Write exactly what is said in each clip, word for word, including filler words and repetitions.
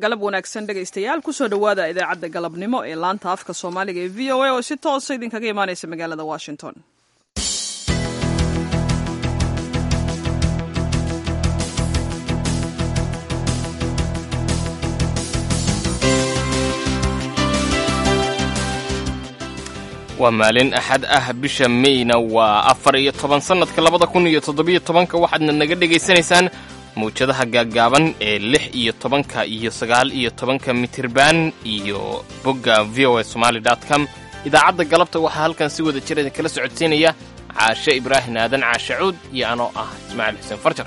galab wanaagsan dhegaystayaal kusoo dhowaada idaacadda galabnimo ee laanta afka soomaaliga ee v o a oo si toosa idinkaga imaanaysa magaalada washington. waa maalin axad ah bisha mayna waa afar iyo toban sannadka labada kun iyo toddobiyo tobanka waxaadna naga dhegaysanaysaan mawjadaha gaaggaaban ee lix iyo tobanka iyo sagaal iyo tobanka mitirban iyo bogga v o a somali dot com. idaacadda galabta waxaa halkan si wada jir idinkala socodsiinaya caashe ibraahim aadan caashe cuud iyo anoo ah ismaaciil xuseen farjar.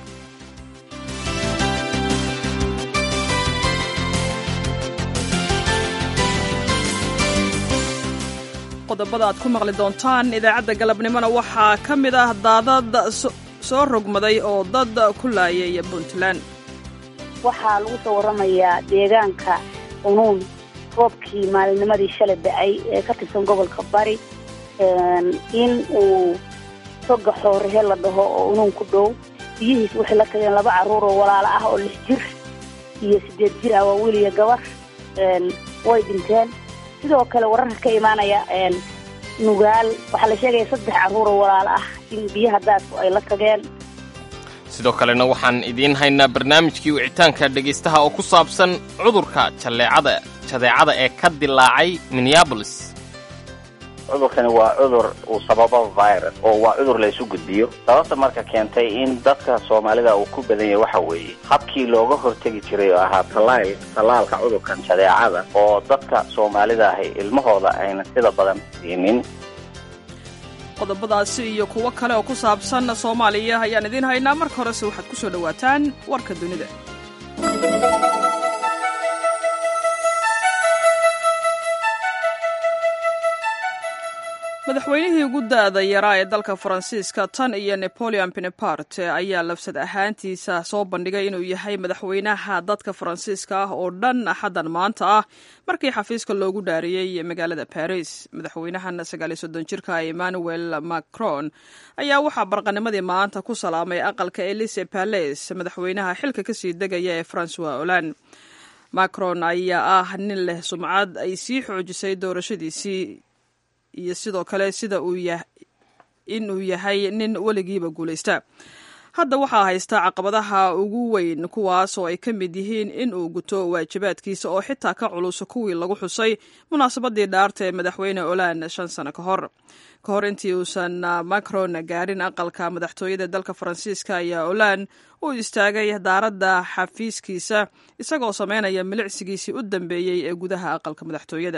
qodobada aad ku maqli doontaan idaacadda galabnimona waxaa ka mid ah daadad soo rogmaday oo dad ku laayay puntland. waxaa lagu soo warramayaa deegaanka unuun roobkii maalinnimadii shalay da'ay ee ka tirsan gobolka bari in uu toga xoorrehe la dhaho oo unuun ku dhow biyihiis waxay la tageen laba carruur oo walaalo ah oo lix jir iyo siddeed jir ah waa wiil iyo gabar way dhinteen. sidoo kale wararka ka imaanaya nugaal waxaa la sheegaya saddex carruur oo walaalo ah in biyaha daadku ay la tageen. sidoo kalena waxaan idiin haynaa barnaamijkii wicitaanka dhegaystaha oo ku saabsan cudurka jalleecada jadeecada ee ka dilaacay minneabolis. cudurkani waa cudur uu sababo virus oo waa cudur la isu gudbiyo. sababta marka keentay in dadka soomaalida uu ku badan yahay waxa weeye habkii looga hortegi jiray oo ahaa talaal talaalka cudurkan jadeecada oo dadka soomaalida ahi ilmahooda ayna sida badan siinin. qodobadaasi iyo kuwo kale oo ku saabsan soomaaliya ayaan idiin haynaa. marka horese waxaad ku soo dhowaataan warka dunida. madaxweynihii ugu da'da yaraa ee dalka faransiiska tan iyo napoleon bonaparte ayaa lafsad ahaantiisa soo bandhigay inuu yahay madaxweynaha dadka faransiiska ah oo dhan axaddan maanta ah markii xafiiska loogu dhaariyey magaalada baris. madaxweynahan sagaaliyo soddon jirka emmanuel macron ayaa waxaa barqanimadii maanta ku salaamay aqalka elise pales madaxweynaha xilka kasii degaya ee francois hollande. macron ayaa ah nin leh sumcad ay sii xoojisay doorashadiisii iyo sidoo kale sida uu yahay in uu yahay nin weligiiba guulaysta. hadda waxaa haysta caqabadaha ugu weyn kuwaas oo ay ka mid yihiin in uu guto waajibaadkiisa oo xitaa ka culus kuwii lagu xusay munaasabadii dhaarta ee madaxweyne hollande shan sano ka hor ka hor intii uusan macron gaarin aqalka madaxtooyada dalka faransiiska ayaa hollande uu istaagay daaradda xafiiskiisa isagoo sameynaya milicsigiisii u dambeeyey ee gudaha aqalka madaxtooyada.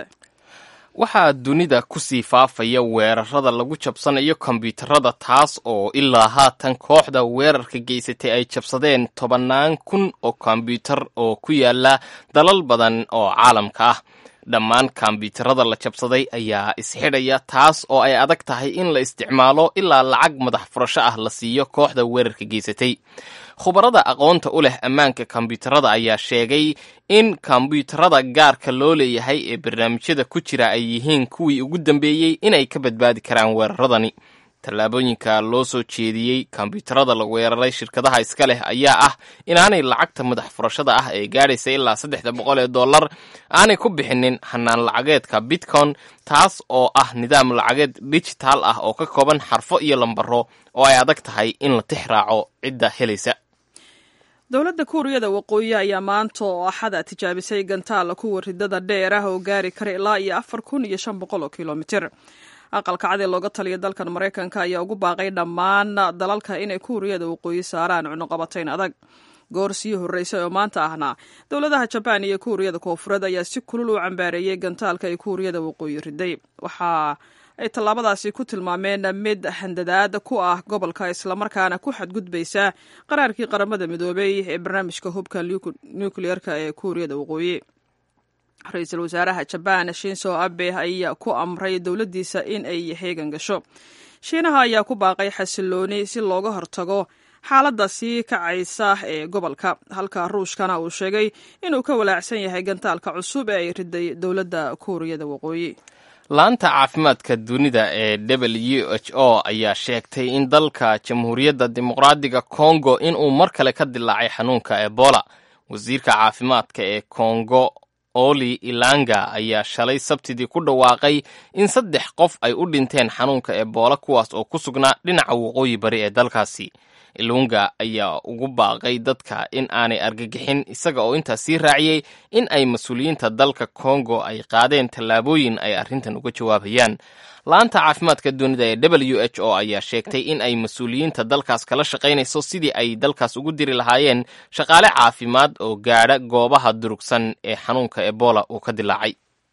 waxaa dunida ku sii faafaya weerarada lagu jabsanayo kombiyuutarada taas oo ilaa haatan kooxda weerarka geysatay ay jabsadeen tobannaan kun oo kombiyuutar oo ku yaala dalal badan oo caalamka ah. dhammaan kombiyuutarada la jabsaday ayaa isxidhaya taas oo ay adag tahay in la isticmaalo ilaa lacag madax furasho ah la siiyo kooxda weerarka geysatay. khubarada aqoonta u leh ammaanka kombiyuutarada ayaa sheegay in kombiyuutarada gaarka loo leeyahay ee barnaamijyada ku jira ay yihiin kuwii ugu dambeeyey inay ka badbaadi karaan weeraradani. tallaabooyinka loo soo jeediyey kombiyuutarada la weeraray shirkadaha iska leh ayaa ah inaanay lacagta madax furashada ah ee gaadhaysa ilaa saddexda boqol ee dollar aanay ku bixinin hanaan lacageedka bitcoin taas oo ah nidaam lacageed dijitaal ah oo ka kooban xarfo iyo lambaro oo ay adag tahay in la tix raaco cidda helaysa. dowladda kuuriyada waqooyi ayaa maanta oo axada tijaabisay gantaal kuwa ridada dheer ah oo gaari kara ilaa iyo afar kun iyo shan boqol oo kilomitir. aqalka cad ee looga taliya dalkan maraykanka ayaa ugu baaqay dhammaan dalalka inay kuuriyada waqooyi saaraan cunuqabatayn adag. goor sii horreysay oo maanta ahna dowladaha jabaan iyo kuuriyada koonfureed ayaa si kulul u cambaareeyey gantaalka ay kuuriyada waqooyi riday. waxa ay tallaabadaasi ku tilmaameen mid handadaad ku ah gobolka islamarkaana ku xadgudbaysa qaraarkii qaramada midoobay ee barnaamijka hubka nukliyeerka ee kuuriyada waqooyi. ra-iisul wasaaraha jabaan shinzo abe ayaa ku amray dowladdiisa in ay heegan gasho. shiinaha ayaa ku baaqay xasilooni si looga hortago xaaladda sii kacaysa ee gobolka, halka ruushkana uu sheegay inuu ka walaacsan yahay gantaalka cusub ee ay riday dowladda kuuriyada waqooyi. laanta caafimaadka dunida ee w h o ayaa sheegtay in dalka jamhuuriyadda dimuqraadiga congo inuu mar kale ka dilaacay xanuunka ebola. wasiirka caafimaadka ee Kongo Oli Ilanga ayaa shalay sabtidii ku dhawaaqay in saddex qof ay u dhinteen xanuunka Ebola kuwaas oo ku sugnaa dhinaca waqooyi bari ee dalkaasi. Ilunga ayaa ugu baaqay dadka in aanay argagixin isaga oo intaas sii raaciyay in ay mas'uuliyiinta dalka Kongo ay qaadeen tallaabooyin ay arrintan uga jawaabayaan. Laanta caafimaadka dunida ee W H O ayaa sheegtay in ay mas'uuliyiinta dalkaas kala shaqaynayso sidii ay dalkaas ugu diri lahaayeen shaqaale caafimaad oo gaadha goobaha durugsan ee xanuunka Ebola uu ka dilaacay.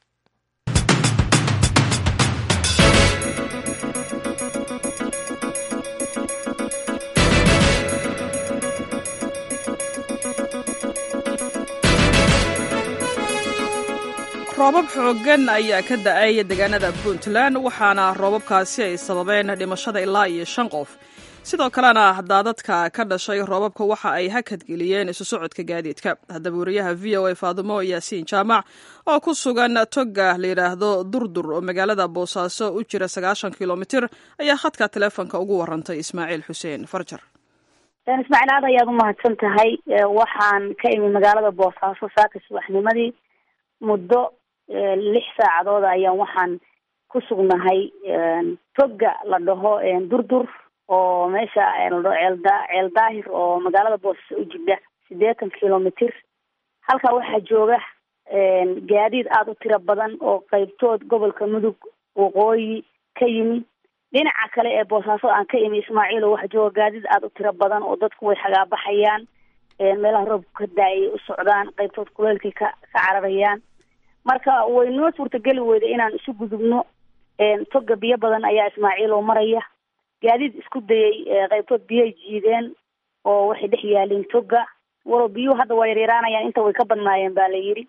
roobab xooggan ayaa ka da'ay deegaanada Puntland waxaana roobabkaasi ay sababeen dhimashada ilaa iyo shan qof. sidoo kalena daadadka ka dhashay roobabka waxa ay hakadgeliyeen isu socodka gaadiidka. haddaba wariyaha V O A Faadumo Yaasiin Jaamac oo ku sugan toga la yidhaahdo Durdur oo magaalada Boosaaso u jira sagaashan kilomitir ayaa khadka teleefonka ugu warantay Ismaaciil Xuseen Farjar. Ismaaciil aad ayaad u mahadsan tahay. waxaan ka imi magaalada Boosaaso saaka subaxnimadii muddo lix saacadood ayaan waxaan ku sugnahay toga la dhaho Durdur oo meesha ceel daahir oo magaalada Boosaaso u jira siddeetan kilomitir. halka waxaa jooga gaadiid aad u tiro badan oo qaybtood gobolka Mudug waqooyi ka yimi. dhinaca kale ee Boosaaso aan ka imi Ismaaciil waxa jooga gaadiid aad u tiro badan oo dadku way xagaabaxayaan meelaha roobka ka daayay u socdaan qaybtood kuleelkii ka cararayaan. marka way noo suurtageli weyday inaan isu gudubno toga biyo badan ayaa Ismaaciil oo maraya. gaadiid isku dayay qaybtood biyo jiideen oo waxay dhex yaaleen toga waro biyo hadda way yareeranayaan inta way ka badnaayeen baa la yiri.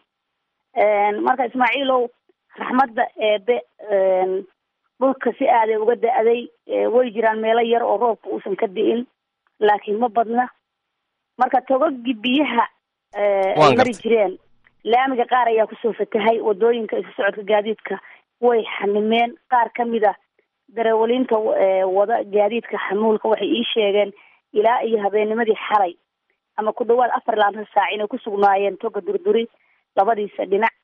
marka Ismaaciil oo raxmadda eebe dhulka si aad ay uga da'day way jiraan meelo yar oo roobka uusan ka di'in laakiin ma badna. marka togagii biyaha ay mari jireen laamiga qaar ayaa kusoo fatahay wadooyinka isu socodka gaadiidka way xanimeen. qaar ka mid ah darawaliinta wada gaadiidka xamuulka waxay ii sheegeen ilaa iyo habeennimadii xalay ama ku dhawaad afar laanta saac inay ku sugnaayeen toga Durduri labadiisa dhinac.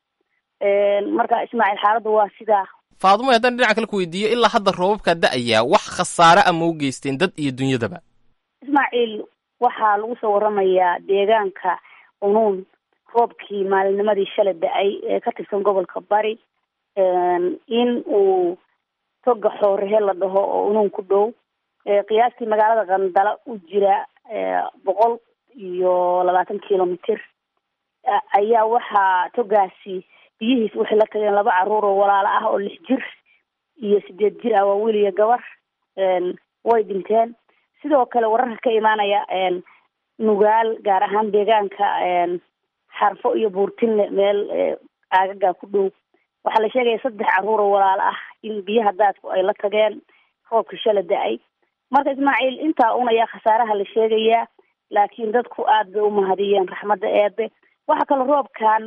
marka Ismaaciil xaaladdu waa sidaa. Faadumo haddaan dhinaca kale ku weydiiyo ilaa hadda roobabka da'aya wax khasaare ama u geysteen dad iyo dunyadaba. Ismaaciil waxaa lagu soo waramayaa deegaanka Unuun roobkii maalinimadii shalay da'ay ee ka tirsan gobolka Bari in uu toga Xoorhe la dhaho oo Unuun ku dhow qiyaastii magaalada Qandala u jira boqol iyo labaatan kilomitir ayaa waxaa togaasi biyihiis waxay la tageen laba caruur oo walaalo ah oo lix jir iyo sideed jir ah waa wiil iyo gabar way dhinteen. sidoo kale wararka ka imaanaya Nugaal gaar ahaan deegaanka Xarfo iyo Buurtinle meel aagaga ku dhow waxaa la sheegaya saddex caruur oo walaalo ah in biyaha daadku ay la tageen roobka shalay da'ay. marka Ismaaciil intaa un ayaa khasaaraha la sheegayaa laakiin dadku aad bay u mahadiyeen raxmadda eebe. waxa kale roobkan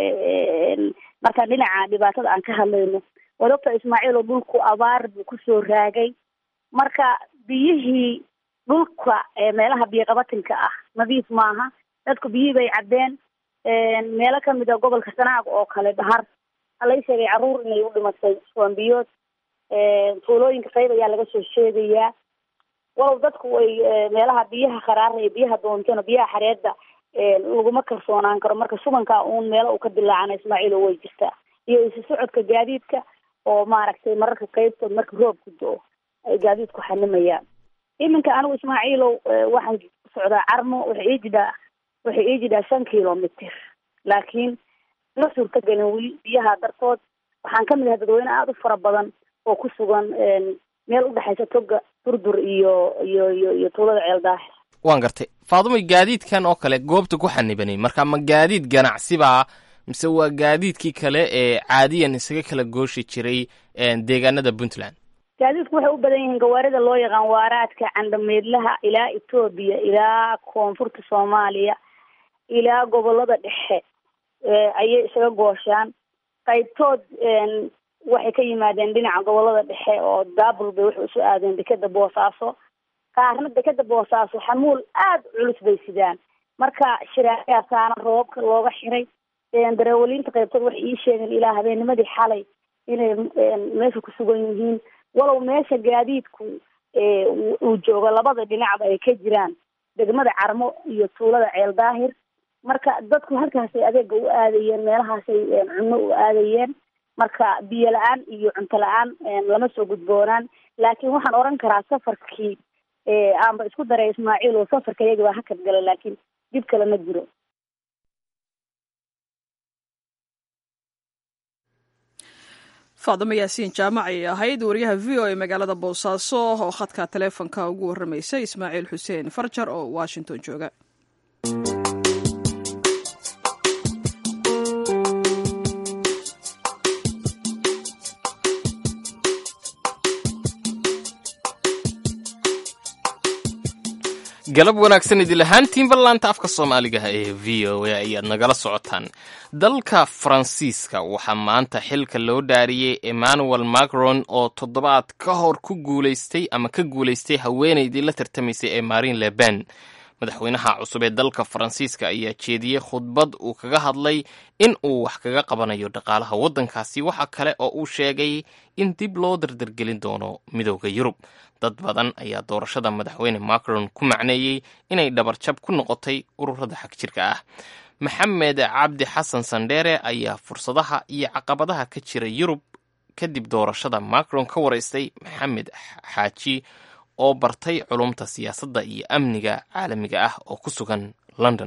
marka dhinaca dhibaatada aan ka hadlayno wadogta Ismaaciil oo dhulku abaar buu ku soo raagay. marka biyihii dhulka meelaha biyo qabatinka ah nadiif maaha. dadku biyihii bay caddeen meelo ka mid ah gobolka Sanaag oo kale dhahar la sheegay caruur inay u dhimatay soombiyood. tuulooyinka qayb ayaa laga soo sheegayaa walow dadku way meelaha biyaha qaraar ee biyaha doonteen biyaha xareedda laguma kalsoonaan karo. marka subanka uun meelo uu ka dilaacana Ismaaciil way jirtaa iyo isu socodka gaadiidka oo maaragtay mararka qaybtood marka roobku da'o ay gaadiidku xanimayaan. iminka anigu Ismaaciil waxaan socdaa Carmo waxay ii jidhaa waxay ii jidhaa shan kilomitir laakiin ma suurtagelin weli biyaha dartood. waxaan ka mid ahay dadweyne aad u fara badan oo ku sugan meel u dhexaysa toga Durdur iyo iyo iyo iyo tuulada Ceel Daahir. waan gartay Faadumo gaadiidkan oo kale goobta ku xanibanay marka ma gaadiid ganacsi baa mise waa gaadiidkii kale ee caadiyan isaga kala gooshi jiray deegaanada Puntland? gaadiidku waxay u badan yihiin gawaarida loo yaqaan waaraadka candhameedlaha ilaa Ethiopia ilaa koonfurta Soomaaliya ilaa gobolada dhexe ayay isaga gooshaan. qaybtood waxay ka yimaadeen dhinaca gobolada dhexe oo daabul bay waxay usoo aadeen dekeda Boosaaso. qaarna dekeda Boosaaso xamuul aad culus bay sidaan marka shiraacayasaana roobka looga xiray darawaliinta qaybtood waxay ii sheegeen ilaa habeennimadii xalay inay meesha ku sugan yihiin walow meesha gaadiidku uu joogo labada dhinacba ay ka jiraan degmada Carmo iyo tuulada Ceel Daahir marka dadku halkaas ay adeega u aadayeen meelahaas ay cunno u aadayeen marka biyo la'aan iyo cunto la'aan lama soo gudboonaan laakiin waxaan oran karaa safarkii ee aanba isku daray Ismaaciil oo safarka iyaga waa hakad galay laakiin dib kale ma jiro. Faadimo Yaasiin Jaamac ay ahayd wariyaha V O A magaalada Boosaaso oo khadka taleefanka ugu warramaysay Ismaaciil Xuseen Farjar oo Washington jooga. galab wanaagsan idil ahaantiinba laanta afka Soomaaliga ee V O A ayaad nagala socotaan. dalka Faransiiska waxaa maanta xilka loo dhaariyay Emmanuel Macron oo toddobaad ka hor ku guuleystay ama ka guuleystay haweeneydii la tartamaysay ee Marine Le Pen. madaxweynaha cusub ee dalka Faransiiska ayaa jeediyay khudbad uu kaga hadlay in uu wax kaga qabanayo dhaqaalaha waddankaasi waxa kale oo uu sheegay in dib loo dardargelin doono midowga Yurub. dad badan ayaa doorashada madaxweyne Macron ku macneeyay inay dhabarjab ku noqotay ururada xagjirka ah. Maxamed Cabdi Xasan Sandere ayaa fursadaha iyo caqabadaha ka jira Yurub kadib doorashada Macron ka wareystay Maxamed Xaaji oo bartay culumta siyaasadda iyo amniga caalamiga ah oo ku sugan London.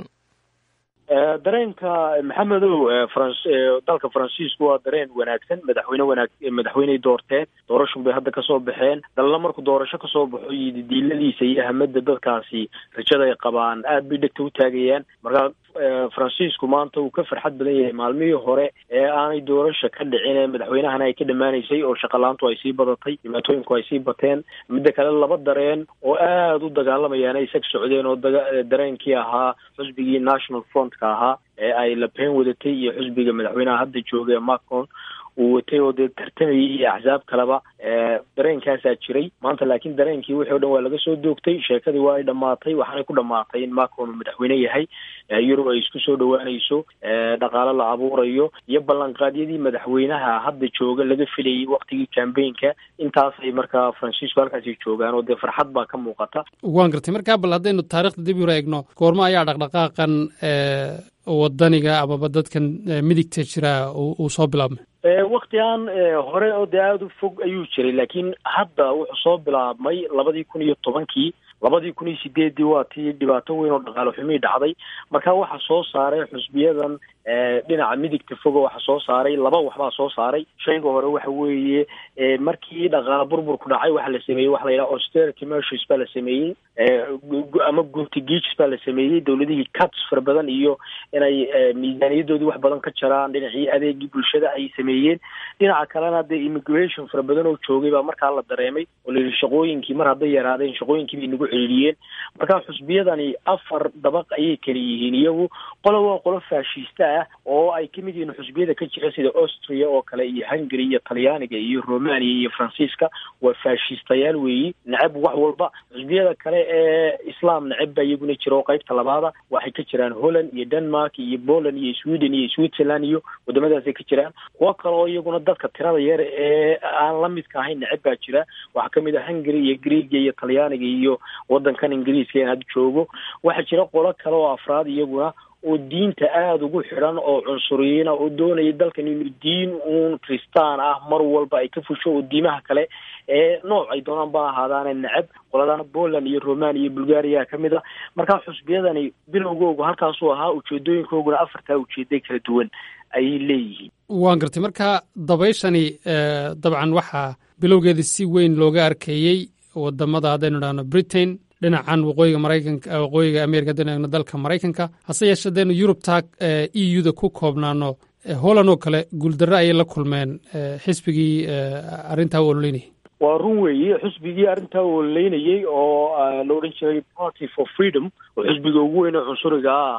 dareenka maxamedow dalka Faransiisku waa dareen wanaagsan madaxweyne wanaag madaxweyne doorteen doorasho bay hadda ka soo baxeen dalla markuu doorasho ka soo baxo diiladiisa iyo ahmada dadkaasi rajada ay qabaan aad bay dhigta u taagayaan marka Faransiisku maanta uu ka farxad badan yahay maalmihii hore ee aanay doorasho ka dhicin madaxweynahana ay ka dhamaanaysay oo shaqalaantu ay sii badatay dhibaatooyinku ay sii bateen mid kale laba dareen oo aad u dagaalamayaan ay sag socdeen oo dareenkii ahaa xisbigii National Front ka ahaa ee ay Le Pen wadatay iyo xisbiga madaxweynaha hadda jooga Macron uu watay oo tartamayay iyo axsaab kaleba dareenkaasaa jiray maanta laakiin dareenkii wixii oo dhan waa laga soo doogtay sheekadii waa ay dhamaatay waxaanay ku dhamaatay in Macron madaxweyne yahay Yurub ay isku soo dhawaanayso dhaqaale la abuurayo iyo ballanqaadyadii madaxweynaha hadda jooga laga filayay waqtigii campaign-ka intaas ay markaa Faransiisku halkaasi joogaan oo dee farxad baa ka muuqata. waan gartay markaa bal haddaynu taariikhda dib u eegno goorma ayaa dhaqdhaqaaqan wadaniga amaba dadkan midigta jira uu soo bilaabmay waqtigan hore oo dee aad u fog ayuu jiray laakiin hadda wuxuu soo bilaabmay labadii kun iyo tobankii labadii kun iyo sideedii waa tii dhibaato weyn oo dhaqaale xumi dhacday marka waxa soo saaray xusbiyadan dhinaca midigta fog waxa soo saaray laba waxba soo saaray shayga hore waxa weeye markii dhaqaale burbur ku dhacay waxa la sameeyay waxa la yiraahdo austerity measures baa la sameeyay ama gunti geeks baa la sameeyay dawladihii cuts far badan iyo inay miisaaniyadoodii wax badan ka jaraan dhinacii adeegii bulshada ay sameeyeen dhinaca kalena de immigration far badan oo joogay baa markaa la dareemay oo la shaqooyinkii mar hadday yaraadeen shaqooyinkii bay nagu celiyeen marka xusbiyadani afar dabaq ayay kala yihiin iyagu qolo waa qolo faashista oo ay kamid yihiin xusbiyada ka jira sida Austria oo kale iyo Hungary iyo Talyaaniga iyo Romania iyo Faransiiska waa faashistayaal weeyi nacab wax walba xusbiyada kale ee Islaam nacab iyaguna jiro qaybta labaada waxay ka jiraan Holland iyo Denmark iyo Poland iyo Sweden iyo Switzerland iyo wadamadaas ay ka jiraan kuwa kale oo iyaguna dadka tirada yar ee aan la midka ahayn nacab baa jira waxa kamid ah Hungary iyo Greek iyo Talyaaniga iyo wadankan Ingiriiska ee had joogo waxa jira qolo kale oo afraad iyaguna oo diinta aad ugu xiran oo cunsuriyiin oo doonaya dalkan inuu diin uun kristaan ah mar walba ay ka fusho oo diimaha kale ee nooc ay doonaan baa ahaadaan nacab qoladana Poland iyo Romania iyo Bulgaria kamid ah marka xusbiyadani bilowgoodu halkaas uu ahaa ujeedooyinkooduna afarta ujeeday kala duwan ay leeyihiin. waan gartay marka dabayshani dabcan waxa bilowgeedii si weyn looga arkayay wadamada haddaynu dhahno Britain dhinacan waqooyiga Mareykanka waqooyiga Ameerika dhinaca dalka Mareykanka hase yeeshee deenu Yurub taag E U-da ku koobnaano Holland oo kale guuldarro ayay la kulmeen xisbigii arrintaa u ololeynayay waa run weeye xisbigii arrintaa u ololeynayay oo la odhan jiray Party for Freedom oo xisbiga ugu weyn ee cunsuriga ahaa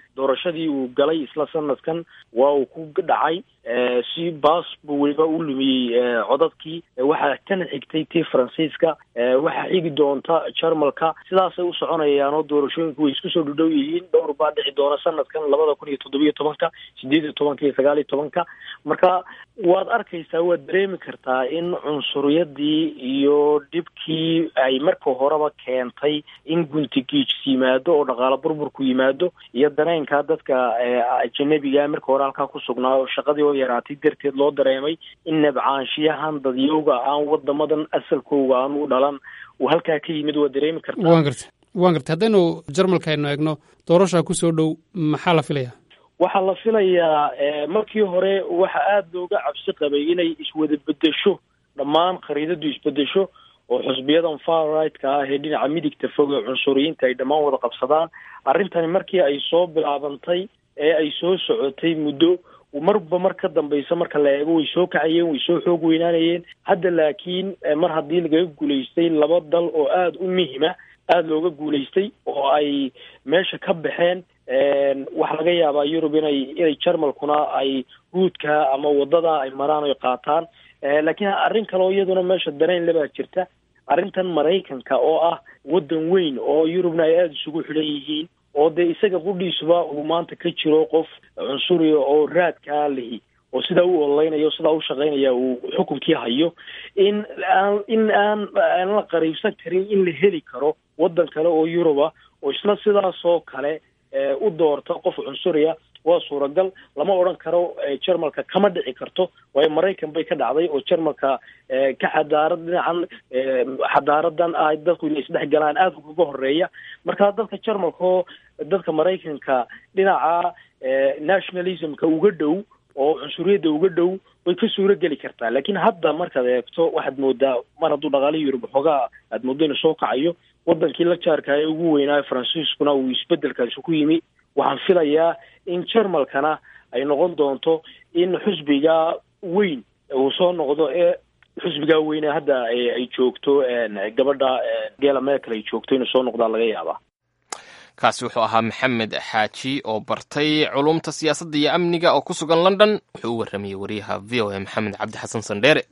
doorashadii uu galay isla sanadkan waa uu ku dhacay si baas buu weliba u lumiyey codadkii. waxaa kana xigtay tii faransiiska, waxaa xigi doonta jarmalka. sidaasay u soconayaan oo doorashooyinku way isku soo dhudhow yihiin. dhowr baa dhici doona sanadkan labada kun iyo toddobiyo tobanka, sideed iyo tobanka iyo sagaal iyo tobanka. marka waad arkaysaa, waad dareemi kartaa in cunsuriyadii iyo dhibkii ay marka horeba keentay in guntigiijs yimaado oo dhaqaalo burburku yimaado, iyo dareenka dadka ajanabiga marka hore halkaa ku sugnaa oo shaqadii oo yaraatay darteed loo dareemay in nabcaanshiyahan dadyowga aan wadamadan asalkooga aan u dhalan uu halkaa ka yimid. waa dareemi kartaa. waan garta waan gartay haddaynu jarmalka aynu eegno doorashaa kusoo dhow, maxaa la filayaa? waxaa la filayaa markii hore waxa aada looga cabsi qabay inay iswada bedesho, dhammaan khariidadu isbedesho oo xusbiyadan far right-ka ah ee dhinaca midigta fog ee cunsuriyiinta ay dhammaan wada qabsadaan. arrintani markii ay soo bilaabantay ee ay soo socotay muddo, marba mar ka dambaysa marka la eego way soo kacayeen, way soo xoog weynaanayeen. hadda laakiin mar haddii lagaga guulaystay laba dal oo aada u muhima, aada looga guulaystay oo ay meesha ka baxeen, waxaa laga yaabaa yurub inay inay jarmalkuna ay ruudka ama wadada ay maraan oy qaataan. laakiin arrin kale oo iyaduna meesha dareen lebaa jirta, arrintan maraykanka oo ah waddan weyn oo yurubna ay aada isugu xidhan yihiin, oo dee isaga qudhiisuba uu maanta ka jiro qof cunsuriya oo raadkaa lihi oo sidaa u ololeynayo o sidaa u shaqaynaya uu xukunkii hayo, in aan in aan aan la qariibsan karin in la heli karo waddan kale oo yuruba oo isla sidaasoo kale u doorta qof cunsuriya. waa suuragal, lama odhan karo jarmalka kama dhici karto, waayo maraykan bay ka dhacday oo jarmalka ka xadaarad dhinacan xadaaradan ah dadku inay isdhex galaan aada ukaga horeeya. marka dadka jarmalka oo dadka maraykanka dhinaca nationalismka uga dhow oo cunsuriyadda uga dhow way ka suuro geli kartaa. laakiin hadda markaad eegto waxaad moodaa mar hadduu dhaqaalihi yurub xoogaa aad mooddo inuu soo kacayo, wadankii la jaarka ee ugu weynaayo faransiiskuna uu isbedelkaasi ku yimi. waxaan filayaa in jarmalkana ay noqon doonto in xusbiga weyn uu soo noqdo, ee xusbiga weyne hadda ay joogto gabadha Angela Merkel ay joogto inuu soo noqdaa laga yaabaa. kaasi wuxuu ahaa maxamed xaaji oo bartay culumta siyaasadda iyo amniga oo ku sugan London. wuxuu u warramayey wariyaha v o a maxamed cabdi xasan sandheere.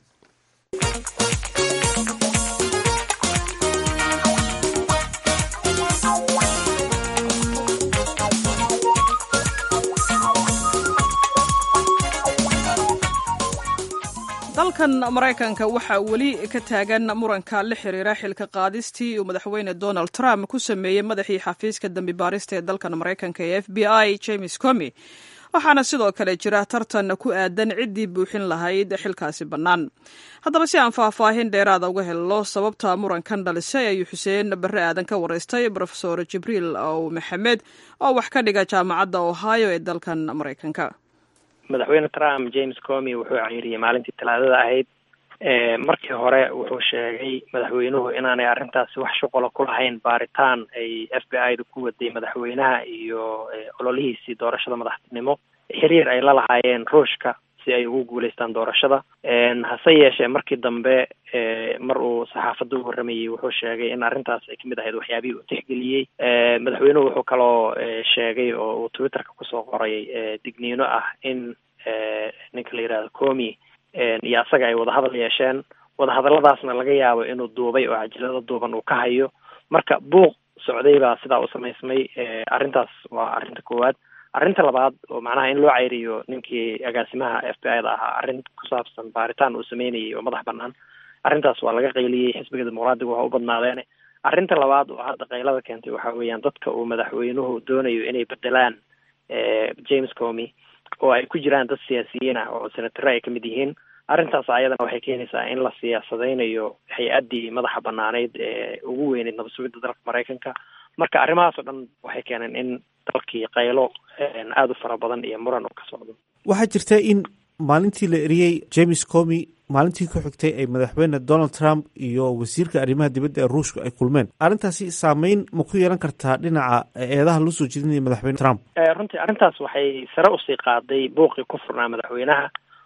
dalkan maraykanka waxaa weli ka taagan muranka la xiriira xilka qaadistii uu madaxweyne Donald Trump ku sameeyey madaxii xafiiska dambi baarista ee dalkan maraykanka ee F B I James Comey, waxaana sidoo kale jira tartan ku aadan ciddii buuxin lahayd xilkaasi bannaan. haddaba si aan faahfaahin dheeraada uga helno sababta murankan dhalisay ayuu xuseen barre aadan ka waraystay profesor Jibriil Ow Maxamed oo wax ka dhiga jaamacadda Ohio ee dalkan maraykanka. madaxweyne Trump James Comey wuxuu cayriyay maalintii talaadada ahayd. markii hore wuxuu sheegay madaxweynuhu inaanay arrintaasi wax shuqula ku lahayn baaritaan ay F B I-da ku waday madaxweynaha iyo ololihiisii doorashada madaxtinimo, xiriir ay la lahaayeen ruushka si ay ugu guulaystaan doorashada. hase yeeshee markii dambe mar uu saxaafadda u warramayey wuxuu sheegay in arrintaas ay kamid ahayd waxyaabihii uu tixgeliyey. madaxweynuhu wuxuu kaloo sheegay oo uu Twitterka kusoo qoray digniino ah in ninka la yidhahdo Comey iyo asaga ay wadahadal yeesheen, wadahadalladaasna laga yaabo inuu duubay oo cajalado duuban uu ka hayo. marka buuq socday baa sidaa u samaysmay. arrintaas waa arrinta koowaad. arrinta labaad oo macnaha in loo cayriyo ninkii agaasimaha F B I-da ahaa arrin ku saabsan baaritaan uu sameynayay oo madax bannaan, arrintaas waa laga qayliyey, xisbiga dimuqraadiga waa u badnaadeen. arrinta labaad oo hadda qaylada keentay waxa weeyaan dadka uu madaxweynuhu doonayo inay bedelaan James Comey oo ay ku jiraan dad siyaasiyiin ah oo senatare ay kamid yihiin. arrintaas ayadana waxay keenaysaa in la siyaasadeynayo hay-addii madaxa banaaneyd ee ugu weyneyd nabad sugidda dalka maraykanka. marka arrimahaas oo dhan waxay keeneen in dalkii qaylo aada u fara badan iyo muran oo ka socdo. waxaa jirta in maalintii la eriyey James Comey, maalintii ku xigtay ay madaxweyne Donald Trump iyo wasiirka arrimaha dibadda ee ruushka ay kulmeen. arrintaasi saameyn ma ku yeelan kartaa dhinaca eedaha loo soo jeedinaya madaxweyne Trump? runtii arrintaas waxay sare usii qaaday buuqii ku furnaa madaxweynaha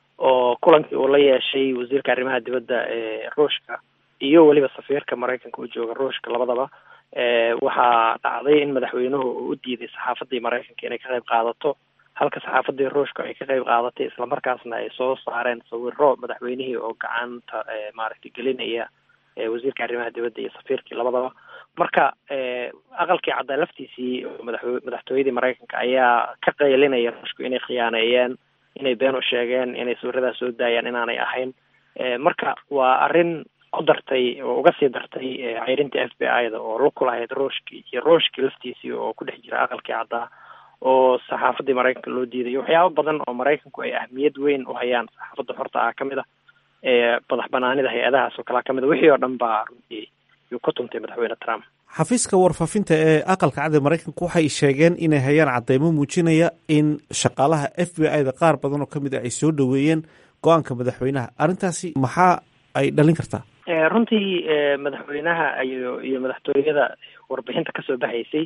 oo kulankii uu la yeeshay wasiirka arrimaha dibadda ee ruushka iyo weliba safiirka maraykanka u jooga ruushka labadaba waxaa dhacday in madaxweynuhu uu u diiday saxaafadii maraykanka inay ka qayb qaadato, halka saxaafadii ruushka ay ka qayb qaadatay, islamarkaasna ay soo saareen sawiro madaxweynihii oo gacanta maaragtay gelinaya wasiirka arrimaha dibadda iyo safiirkii labadaba. marka aqalkii caddaa laftiisii madaxwe madaxtooyadii maraykanka ayaa ka qaylinaya ruushku inay khiyaaneeyeen, inay been u sheegeen, inay sawiradaas soo daayaan inaanay ahayn. marka waa arrin ku dartay oo uga sii dartay ceyrinta f b i da oo la kulahayd ruushkii iyo ruushkii laftiisii oo ku dhex jira aqalkii caddaa oo saxaafadii maraykanka loo diiday. waxyaabo badan oo maraykanku ay ahmiyad weyn u hayaan saxaafadda xorta ah kamid ah, madax banaanida hay-adahaas oo kalaa kamid a, wixii oo dhan baa runtii yuu ku tuntay madaxweyne Trump. xafiiska warfaafinta ee aqalka cad ee maraykanku waxay sheegeen inay hayaan cadeymo muujinaya in shaqaalaha f b i da qaar badan oo kamid ah ay soo dhaweeyeen go-aanka madaxweynaha. arrintaasi maxaa ay dhalin kartaa? runtii madaxweynaha iyo iyo madaxtooyada warbixinta kasoo baxaysay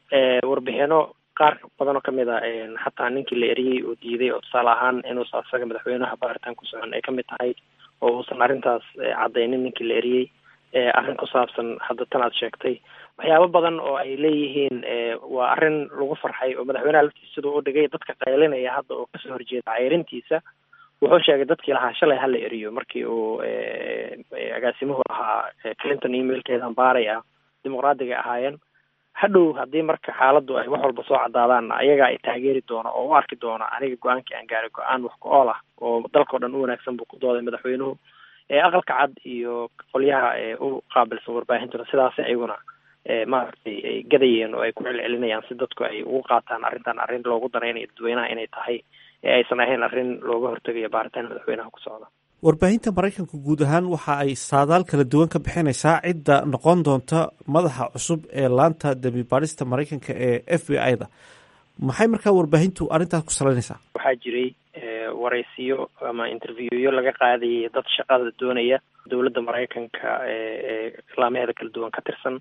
warbixino qaar badan oo kamid a xataa ninkii la eriyey oo diiday oo tusaale ahaan inuusa asaga madaxweynaha baaritaan ku socon ay kamid tahay oo uusan arrintaas cadeynin ninkii la eriyey. arrin ku saabsan hadda tan aad sheegtay, waxyaabo badan oo ay leeyihiin waa arrin lagu farxay oo madaxweynaha laftiisa siduu u dhigay dadka qaylinaya hadda oo kasoo horjeeda ceyrintiisa. wuxuu sheegay dadkii lahaa shalay hala eriyo markii uu agaasimuhu ahaa Clinton emailkeedan baaray ah dimuqraadiga ahaayeen. hadhow haddii marka xaaladdu ay wax walba soo cadaadaan ayaga ay taageeri doono oo u arki doono aniga go-aankii aan gaaray go-aan wax ku ool ah oo dalka o dhan u wanaagsan buu ku dooday madaxweynuhu. aqalka cad iyo qolyaha u qaabilsan warbaahintuna sidaas ayaguna maaragtay ay gadayeen oo ay ku celcelinayaan si dadku ay ugu qaataan arrintan arrin loogu daraynayo dadweynaha inay tahay ee aysan ahayn arrin looga hortegayo baaritaan madaxweynaha ku socda. warbaahinta maraykanka guud ahaan waxa ay saadaal kala duwan ka bixinaysaa cidda noqon doonta madaxa cusub ee laanta dembi baadhista maraykanka ee f b i da. maxay markaa warbaahintu arrintaas ku salaynaysaa? waxaa jiray waraysiyo ama interviewyo laga qaadayay dad shaqada doonaya dowladda maraykanka ee islaamaheeda kala duwan ka tirsan.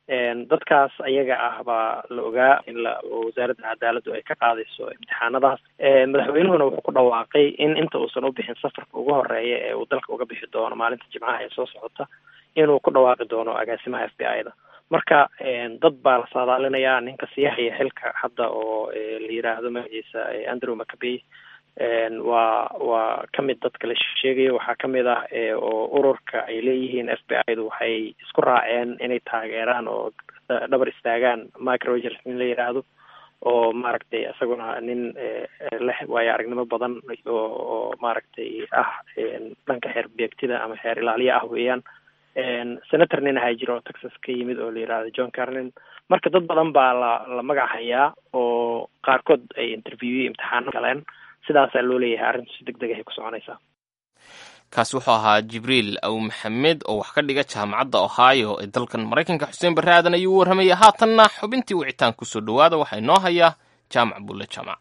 dadkaas ayaga ah baa la ogaa in la wasaaradda cadaaladdu ay ka qaadayso imtixaanadaas. madaxweynuhuna wuxuu ku dhawaaqay in inta uusan u bixin safarka ugu horeeya ee uu dalka uga bixi doono maalinta jimcaha ee soo socota inuu ku dhawaaqi doono agaasimaha f b i da. marka dad baa la saadaalinayaa ninka sii haya xilka hadda oo la yiraahdo magaciisa Andrew McCabe waa waa kamid dadka la sheegayo. waxaa kamid ah oo ururka ay leeyihiin f b i du waxay isku raaceen inay taageeraan oo dhabar istaagaan Mike Rogers in la yiraahdo oo maaragtay isaguna nin leh waayo aragnimo badan oo oo maaragtay ah dhanka xeer beegtida ama xeer ilaaliye ah weeyaan. senator nin ahaa jiro oo Texas ka yimid oo la yiraahdo John Carlin. marka dad badan baa la la magac hayaa oo qaarkood ay interviewyo imtixaano galeen. sidaasaa loo leeyahay arrintu si degdeg ah ku soconaysaa. kaasi wuxuu ahaa Jibriil Aw Maxamed oo wax ka dhiga jaamacadda Ohio ee dalkan Maraykanka. Xuseen Barre Aadan ayuu warramaya. haatanna xubintii wicitaan ku soo dhawaada waxaa inoo hayaa Jaamac Bulle Jaamac.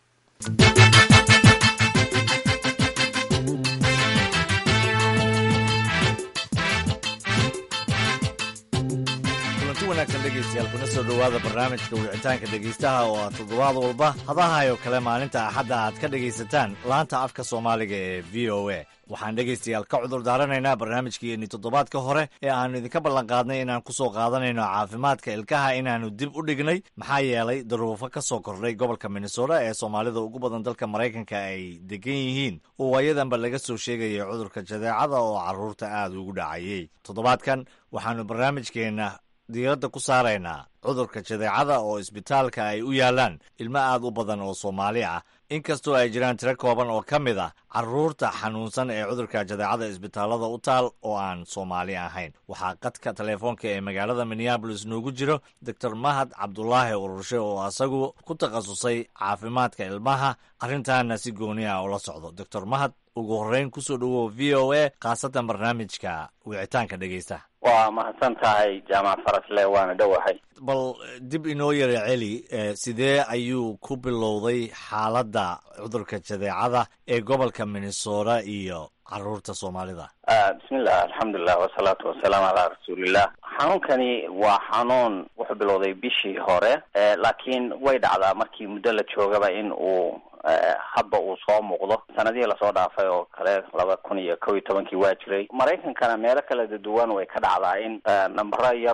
dhegeystayaal kuna soo dhawaada barnaamijka wicitaanka dhegeystaha oo aad toddobaad walba hadahayo kale maalinta axadda aad ka dhegaysataan laanta afka soomaaliga ee v o a. waxaan dhegaystayaal ka cudur daaranaynaa barnaamijkeenni toddobaadka hore ee aannu idinka ballanqaadnay inaan ku soo qaadanayno caafimaadka ilkaha inaannu dib u dhignay maxaa yeelay daruufo ka soo kordhay gobolka minnesota ee soomaalida ugu badan dalka maraykanka ay degan yihiin oo waayadanba laga soo sheegayay cudurka jadeecada oo carruurta aad ugu dhacayay. toddobaadkan waxaannu barnaamijkeenna diiradda ku saaraynaa cudurka jadeecada oo isbitaalka ay u yaalaan ilmo aad u badan oo Soomaali ah, inkastoo ay jiraan tiro kooban oo ka mid ah carruurta xanuunsan ee cudurka jadeecada isbitaalada u taal oo aan Soomaali ahayn. waxaa qadka telefoonka ee magaalada Minneapolis noogu jiro doctor Mahad Cabdulaahi Ururshe oo asagu ku takhasusay caafimaadka ilmaha, arrintaana si gooni ah ula socdo. doctor Mahad, ugu horreyn ku soo dhawow v o a khaasatan barnaamijka wicitaanka dhegeystaha. waa mahadsan tahay jaamac farasle, waana dhowahay. bal dib inoo yara celi, sidee ayuu ku bilowday xaaladda cudurka jadeecada ee gobolka Minnesota iyo carruurta Soomaalida? bismillah, alxamdulilah, wasalaatu wasalaamu calaa rasuulillah. xanuunkani waa xanuun wuxuu bilowday bishii hore, laakiin way dhacdaa markii muddo la joogaba in uu hadba uu soo muuqdo. sanadihii lasoo dhaafay oo kale laba kun iyo kow iyo tobankii waa jiray. maraykankana meelo kala duwan way ka dhacdaa in nambaro yar oo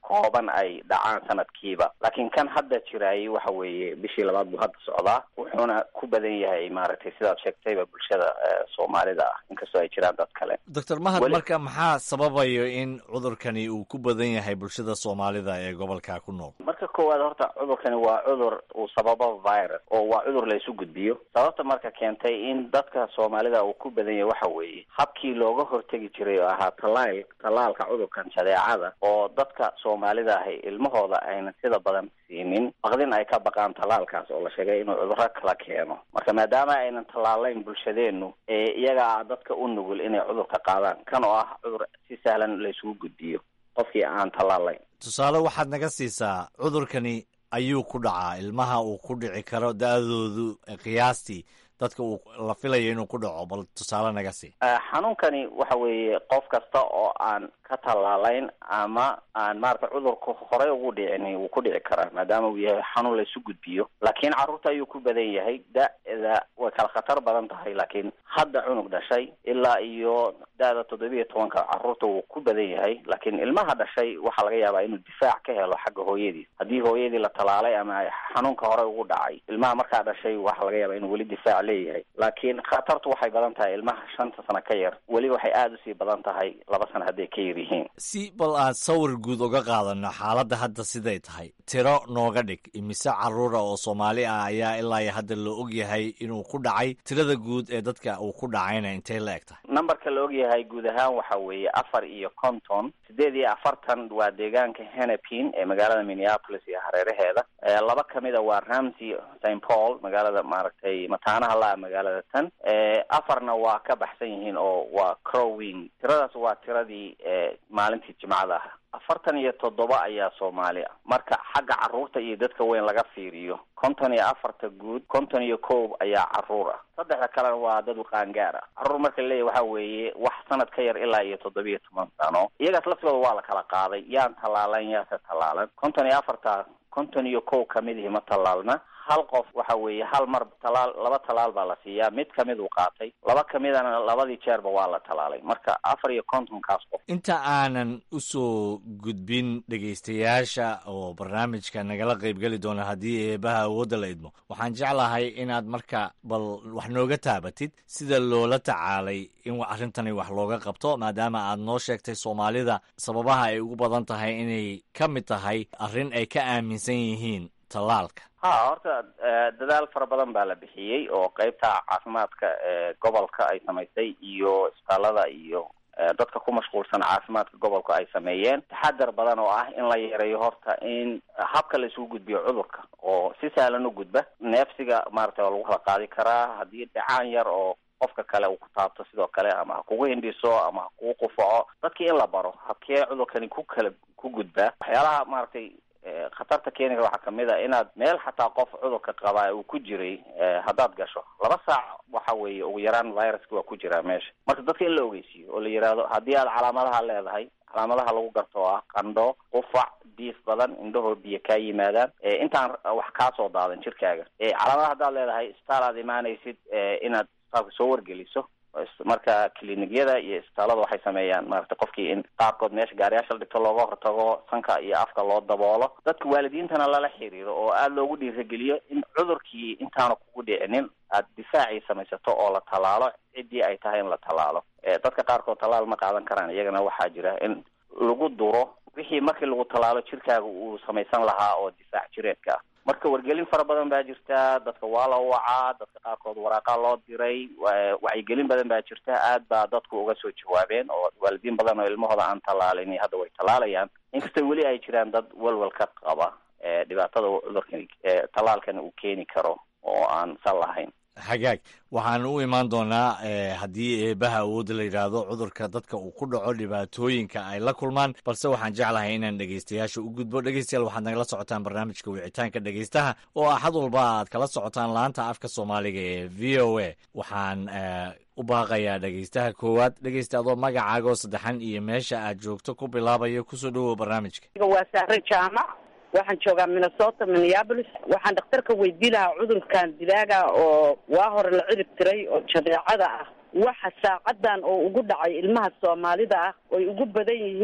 kooban ay dhacaan sanadkiiba. laakiin kan hadda jiraayay waxa weeye bishii labaad buu hadda socdaa, wuxuuna ku badan yahay maaragtay sidaad sheegtayba bulshada soomaalida ah, inkastoo ay jiraan dad kale. doctor mahad, marka maxaa sababayo in cudurkani uu ku badan yahay bulshada soomaalida ee gobolka ku nool? marka koowaad horta cudurkani waa cudur uu sababo virus oo waa cudur la isu gudbiyo. sababta marka keentay in dadka soomaalida uu ku badan yahay waxa weeye habkii looga hortegi jiray oo ahaa talaal talaalka cudurkan jadeecada, oo dadka soomaalida ahi ilmahooda ayna sida badan siinin, baqdin ay ka baqaan talaalkaas oo la sheegay inuu cudurro kala keeno. marka maadaama aynan tallaalayn bulshadeenu, ee iyaga dadka u nugul inay cudurka qaadaan, kan oo ah cudur si sahlan la isugu gudbiyo qofkii aan tallaalayn. tusaale waxaad naga siisaa cudurkani ayuu ku dhacaa, ilmaha uu ku dhici karo, da-doodu qiyaastii dadka uu la filayo inuu ku dhaco, bal tusaale naga sii. xanuunkani waxa weeye qof kasta oo aan ka tallaalayn ama aan maarata cudurka horey ugu dhicin wuu ku dhici karaa, maadaama uu yahay xanuun la isu gudbiyo. laakiin carruurta ayuu ku badan yahay. da-da way kala khatar badan tahay, laakiin hadda cunug dhashay ilaa iyo da-da toddobiiyo tobanka carruurta wuu ku badan yahay. laakiin ilmaha dhashay waxaa laga yaabaa inuu difaac ka helo xagga hooyadiis. haddii hooyadii la tallaalay ama xanuunka horey ugu dhacay, ilmaha markaa dhashay waxaa laga yaabaa inuu weli difaac leeyahay. laakiin khatartu waxay badan tahay ilmaha shanta sano ka yar, weli waxay aada usii badan tahay laba sano hadday ka yar yihiin. si bal aan sawir guud uga qaadano xaaladda hadda siday tahay, tiro nooga dhig imise carruura oo soomaali ah ayaa ilaa iyo hadda la og yahay inuu ku dhacay? tirada guud ee dadka uu ku dhacayna intay la eg tahay? numberka la og yahay guud ahaan waxa weeye afar iyo konton. sideed iyo afartan waa deegaanka Hennepin ee magaalada Minneapolis iyo hareeraheeda. laba kamida waa Ramsey Saint Paul, magaalada maaragtay mataanaha la magaalada tan. afarna waa ka baxsan yihiin oo waa Crow Wing. tiradaas waa tiradii maalintii jimcada ah. afartan iyo toddoba ayaa Soomaali ah. marka xagga carruurta iyo dadka weyn laga fiiriyo, konton iyo afarta guud, konton iyo kow ayaa carruur ah. saddexda kalena waa dad qaangaar ah. carruur marka la leeyahay waxa weeye wax sanad ka yar ilaa iyo toddobiyo toban sano. iyagaas laftigooda waa la kala qaaday, yaan tallaalan yaase tallaalan. konton iyo afarta konton iyo kow kamidihii ma tallaalna. hal qof waxa weeye hal mar talaal laba talaal baa la siiyaa, mid kamid uu qaatay, laba kamidana labadii jeerba waa la talaalay. marka afar iyo kontonkaas qof. inta aanan usoo gudbin dhegaystayaasha oo barnaamijka nagala qaybgeli doona haddii eebaha awoodda la idmo, waxaan jeclahay inaad marka bal wax nooga taabatid sida loola tacaalay in arrintani wax looga qabto, maadaama aad noo sheegtay soomaalida sababaha ay ugu badan tahay inay ka mid tahay arrin ay ka aaminsan yihiin talaalka. ha horta dadaal fara badan baa la bixiyey oo qaybta caafimaadka ee gobolka ay samaysay iyo isbitaalada iyo dadka ku mashquulsan caafimaadka gobolka ay sameeyeen taxadar badan oo ah in la yareeyo horta in habka la isugu gudbiyo cudurka oo si sahlan u gudba. neefsiga maaragtay waa lagu kala qaadi karaa haddii dhacaan yar oo qofka kale uu ku taabto sidoo kale, ama ha kugu hindhiso ama ha kugu qufaco. dadkii in la baro habkee cudurkani ku kala ku gudbaa. waxyaalaha maaragtay khatarta keeni kara waxaa kamid a inaad meel xataa qof cudurka qabaa uu ku jiray haddaad gasho laba saac waxa weeye ugu yaraan viruska waa ku jiraa meesha. marka dadka in la ogeysiiyo oo la yidhaahdo haddii aad calaamadaha leedahay, calaamadaha lagu garto oo ah qandho, qufac, diif badan, indhahoo biyo kaa yimaadaan, intaan wax kaa soo daadan jirkaaga. calaamadaha haddaad leedahay isbitaal aad imaanaysid inaad isbitaalka soo wargeliso. marka clinigyada iyo isbitaalada waxay sameeyaan maaragtay qofkii in qaarkood meesha gaariyaasha la dhigto looga hortago, sanka iyo afka loo daboolo. dadka waalidiintana lala xiriiro oo aada loogu dhiirageliyo in cudurkii intaanu kugu dhicinin aad difaacii samaysato oo la tallaalo ciddii ay tahay in la tallaalo. dadka qaarkood tallaal ma qaadan karaan, iyagana waxaa jira in lagu duro wixii markii lagu tallaalo jirkaaga uu samaysan lahaa oo difaac jireedka ah. marka wargelin fara badan baa jirta, dadka waa la wacaa, dadka qaarkood waraaqa loo diray, wacyigelin badan baa jirta. aad baa dadku uga soo jawaabeen oo waalidiin badan oo ilmahooda aan tallaalin hadda way tallaalayaan, inkastoo weli ay jiraan dad walwal ka qaba dhibaatada cudurkan tallaalkan uu keeni karo oo aan sal lahayn. xagaag waxaan u imaan doonaa haddii eebaha awoodda la yidhaahdo cudurka dadka uu ku dhaco dhibaatooyinka ay la kulmaan, balse waxaan jeclahay inaan dhegaystayaasha u gudbo. dhegaystayaal waxaad nagala socotaan barnaamijka wicitaanka dhegaystaha oo axad walba aad kala socotaan laanta afka soomaaliga ee v o a. waxaan u baaqayaa dhegaystaha koowaad. dhegaysta adoo magacaagoo saddexan iyo meesha aad joogto ku bilaabayo kusoo dhawow barnaamijka. waa sahre jaamac, waxaan joogaa Minnesota, Minneapolis. waxaan dhakhtarka weydii lahaa cudurkan dilaaga oo waa hore la cirib tiray oo jadeecada ah, waxa saacadan oo ugu dhacay ilmaha Soomaalida ah oo ugu badan yihiin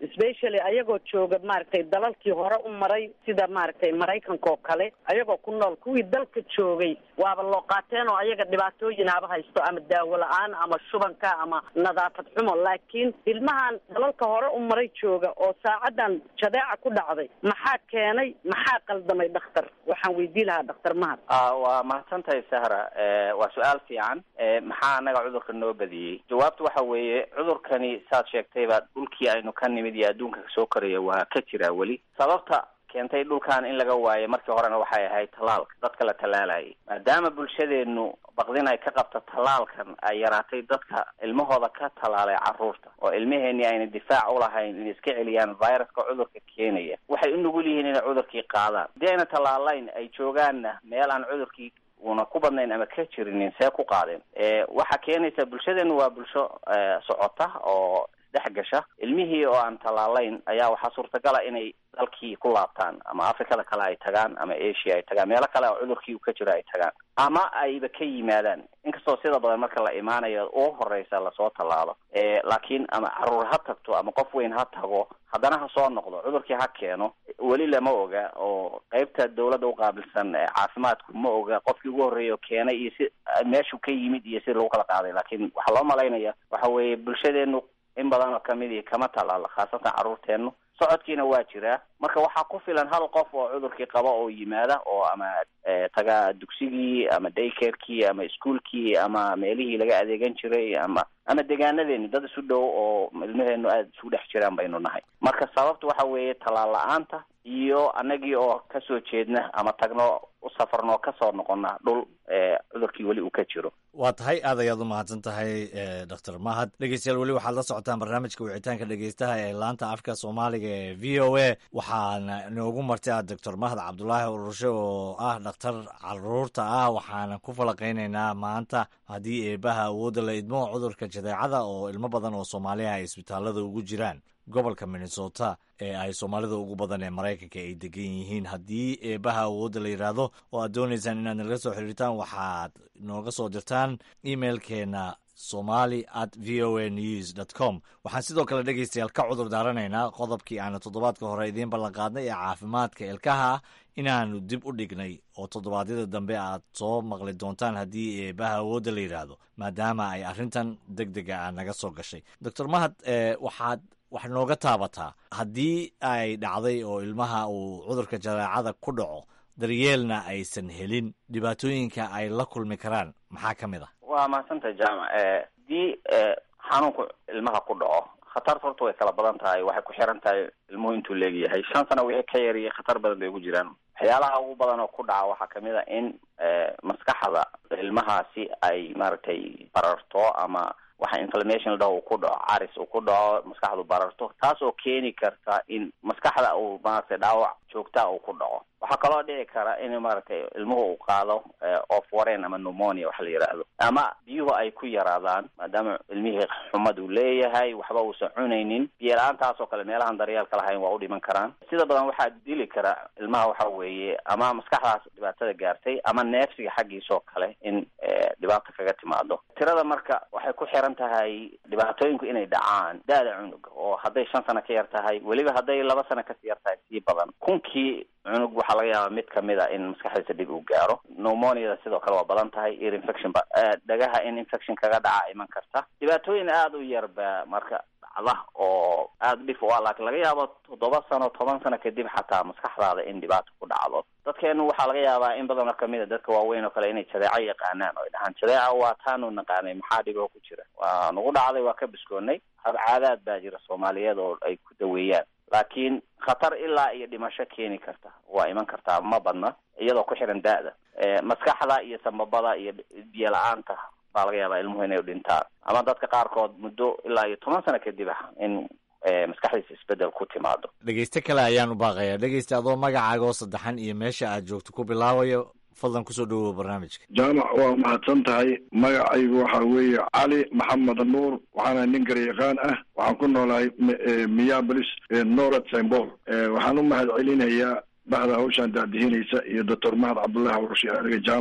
especially ayagoo jooga maaragtay dalalkii hore u maray sida maaragtay maraykanka oo kale ayagoo ku nool kuwii dalka joogay waaba loo qaateen oo ayaga dhibaatooyin haba haysto ama daawo la-aan ama shubanka ama nadaafad xumo laakiin ilmahan dalalka hore u maray jooga oo saacadan jadeeca ku dhacday maxaa keenay maxaa qaldamay dhakhtar waxaan weydii lahaa dhakhtar mahad waa mahadsantahay sahra waa su-aal fiican maxaa anaga cudurka noo badiyey jawaabtu waxa weeye cudurkani saad sheegtayba dhulkii aynu ka nimid iyo adduunka kasoo koraya waa ka jiraa weli sababta keentay dhulkan in laga waayo markii horena waxay ahayd tallaalka dadka la tallaalayay maadaama bulshadeenu baqdin ay ka qabta tallaalkan ay yaraatay dadka ilmahooda ka tallaalay carruurta oo ilmaheenii ayna difaac ulahayn inay iska celiyaan viruska cudurka keenaya waxay u nugul yihiin inay cudurkii qaadaan haddii ayna tallaalayn ay joogaanna meel aan cudurkii una ku badnayn ama ka jirinin see ku qaadeen waxaa keenaysa bulshadeenu waa bulsho socota oo dhex gasha ilmihii oo aan tallaalayn ayaa waxaa suurtagala inay dalkii ku laabtaan ama afrikada kale ay tagaan ama asia ay tagaan meelo kale oo cudurkii ka jiro ay tagaan ama ayba ka yimaadaan inkastoo sida badan marka la imaanayo ugu horeysa lasoo tallaalo laakiin ama caruur ha tagto ama qof weyn ha tago haddana ha soo noqdo cudurkii ha keeno weli lama oga oo qeybta dawladda uqaabilsan caafimaadku ma oga qofkii ugu horreeya oo keenay iyo si meeshuu ka yimid iyo si lagu kala qaaday laakiin waxaa loo malaynaya waxa weeye bulshadeenu in badan oo kamid kama tallaalo khaasatan carruurteenu socodkiina waa jiraa marka waxaa ku filan hal qof oo cudurkii qaba oo yimaada oo ama taga dugsigii ama daycarekii ama iskuolkii ama meelihii laga adeegan jiray ama ama deegaanadeeni dad isu dhow oo ilmaheenu aada isugu dhex jiraan baynu nahay marka sababta waxa weeye tallaal la-aanta iyo anagii oo kasoo jeedna ama tagno u safarno kasoo noqona dhul cudurkii weli uu ka jiro waa tahay aad ayaad u mahadsan tahay doctor mahad dhegeystayaal weli waxaad la socotaan barnaamijka wicitaanka dhegeystaha ee laanta afka soomaaliga ee v o a waxaana inoogu martay a doctor mahad cabdulaahi urushe oo ah dhakhtar caruurta ah waxaana ku falaqeynaynaa maanta haddii eebaha awoodda la idmo cudurka jadeecada oo ilmo badan oo soomaaliya ay isbitaalada ugu jiraan gobolka minnesota ee ay soomaalida ugu badan ee maraykanka ay degan yihiin haddii eebaha awoodda la yidhaahdo oo aad doonaysaan inaad nalaga soo xiriirtaan waxaad nooga soo dirtaan emailkeena somali at v o a news dot com waxaan sidoo kale dhegaystayaal ka cudur daaranaynaa qodobkii aanu toddobaadka hore idiin ballan qaadnay ee caafimaadka ilkaha ah inaanu dib u dhignay oo toddobaadyada dambe aad soo maqli doontaan haddii eebaha awoodda la yidhaahdo maadaama ay arrintan deg dega ah naga soo gashay doctor mahad waxaad wax nooga taabataa haddii ay dhacday oo ilmaha uu cudurka jadeecada ku dhaco daryeelna aysan helin dhibaatooyinka ay la kulmi karaan maxaa ka mid ah waa mahadsantahay jaamac haddii xanuunku ilmaha ku dhaco khatarta horta way kala badan tahay waxay ku xiran tahay ilmuhu intuu leegyahay shan sano wixii ka yariyay khatar badan bay ugu jiraan waxyaalaha ugu badan oo ku dhaca waxaa kamid a in maskaxda ilmahaasi ay maaragtay bararto ama waxa inflammation ladhaho uu ku dhaco caris uu ku dhaco maskaxdu bararto taas oo keeni karta in maskaxda uu maaragtay dhaawac joogtaa uu ku dhaco waxaa kaloo dhici kara in maaragtay ilmuhu uu qaado of wareen ama pneumonia waxa la yidhaahdo ama biyuhu ay ku yaraadaan maadaama ilmihii xumad uu leeyahay waxba uusan cunaynin biyo la-aantaas oo kale meelahan daryeelka lahayn waa u dhiman karaan sida badan waxaa dili kara ilmaha waxa weeye ama maskaxdaas dhibaatada gaartay ama neefsiga xaggiisoo kale in dhibaata kaga timaado tirada marka waxay ku xiran tahay dhibaatooyinku inay dhacaan da-da cunuga oo hadday shan sano ka yar tahay weliba hadday laba sano kasii yar tahay sii badan kunkii cunug waxaa laga yaabaa mid kamid a in maskaxdiisa dhib uu gaaro pneumoniada sidoo kale waa badan tahay ear infection ba dhagaha in infection kaga dhaca iman karta dhibaatooyin aada u yarba marka dhacda oo aada dhif u ah laakiin laga yaabo toddoba sano toban sano kadib xataa maskaxdaada in dhibaato ku dhacdo dadkeenu waxaa laga yaabaa in badan oo kamid a dadka waaweyn oo kale inay jadeeco yaqaanaan oo ay dhahaan jadeeca waa taanu naqaanay maxaa dhiboo ku jira waa nagu dhacday waa ka biskoonay habcaadaad baa jira soomaaliyeed oo ay ku daweeyaan laakiin khatar ilaa iyo dhimasho keeni karta waa iman kartaa ma badna iyadoo ku xiran da-da maskaxda iyo sambabada iyo biyo la-aanta baa laga yaabaa ilmuhu inay dhintaan ama dadka qaarkood muddo ilaa iyo toban sano kadib ah in maskaxdiisa isbedel ku timaado dhegeyste kale ayaan u baaqayaa dhegeysta adoo magacaaga oo saddexan iyo meesha aad joogto ku bilaabayo fadlan kusoo dhawow barnaamijka jaamac waa mahadsan tahay magacaygu waxaa weeye cali maxamed nuur waxaana nin garyaqaan ah waxaan ku noolahay miyabolis norad sembol waxaan u mahad celinayaa bahda hawshaan daadihinaysa iyo doctor mahad cabdullahi warushi adiga jaamaca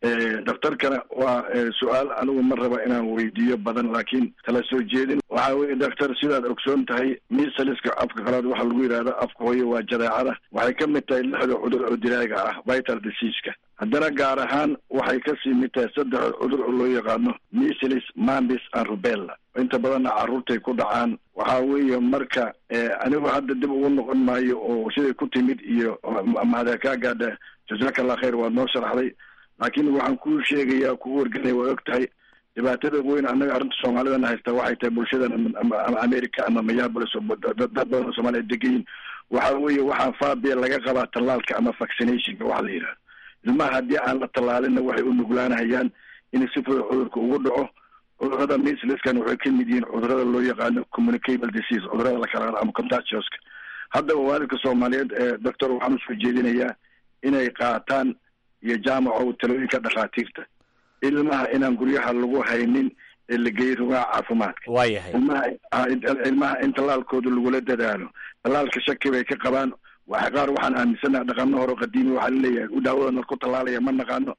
daktarkana waa su-aal anigu ma raba inaan weydiiyo badan laakiin kala soo jeedin waxaa weye daktar sidaad ogsoon tahay misaliska afka qalaad waxaa lagu yidhahda afka hooye waa jadeecada waxay ka mid tahay lixda cudur oo dilaaga ah vital diseaska haddana gaar ahaan waxay kasii mid tahay saddex cudur oo loo yaqaano measles mumps and rubella inta badanna carruurtay ku dhacaan waxaa weeye marka anigu hadda dib ugu noqon maayo oo siday ku timid iyo mahada kaa gaadha jazakallah khayr waad noo sharaxday laakiin waxaan kuu sheegayaa kugu warganaya waa og tahay dhibaatada weyn annaga arrinta soomaalidana haysta waxay tahay bulshadan ama america ama mayabolis dad badan oo soomaaliya degayin waxaa weeye waxaa faabiya laga qabaa tallaalka ama vaccinationka waxa la yidhahda ilmaha haddii aan la tallaalinna waxay u nuglaanahayaan in si fudud cudurka ugu dhaco cudurada measleskan waxay ka mid yihiin cudurada loo yaqaano communicable disease cudurada la kala ama contagioska haddaba waalidka soomaaliyeed ee doctor waxaan usoo jeedinayaa inay qaataan iyo jaamaco talooyinka dhakhaatiirta ilmaha inaan guryaha lagu haynin ee la geeyay rugaha caafimaadka waayahay ilmaha ilmaha in tallaalkooda lagula dadaalo tallaalka shaki bay ka qabaan waxa qaar waxaan aaminsanaha dhaqano hore qadiimi waxaa laleeyahay u daawadana ku tallaalaya ma naqaano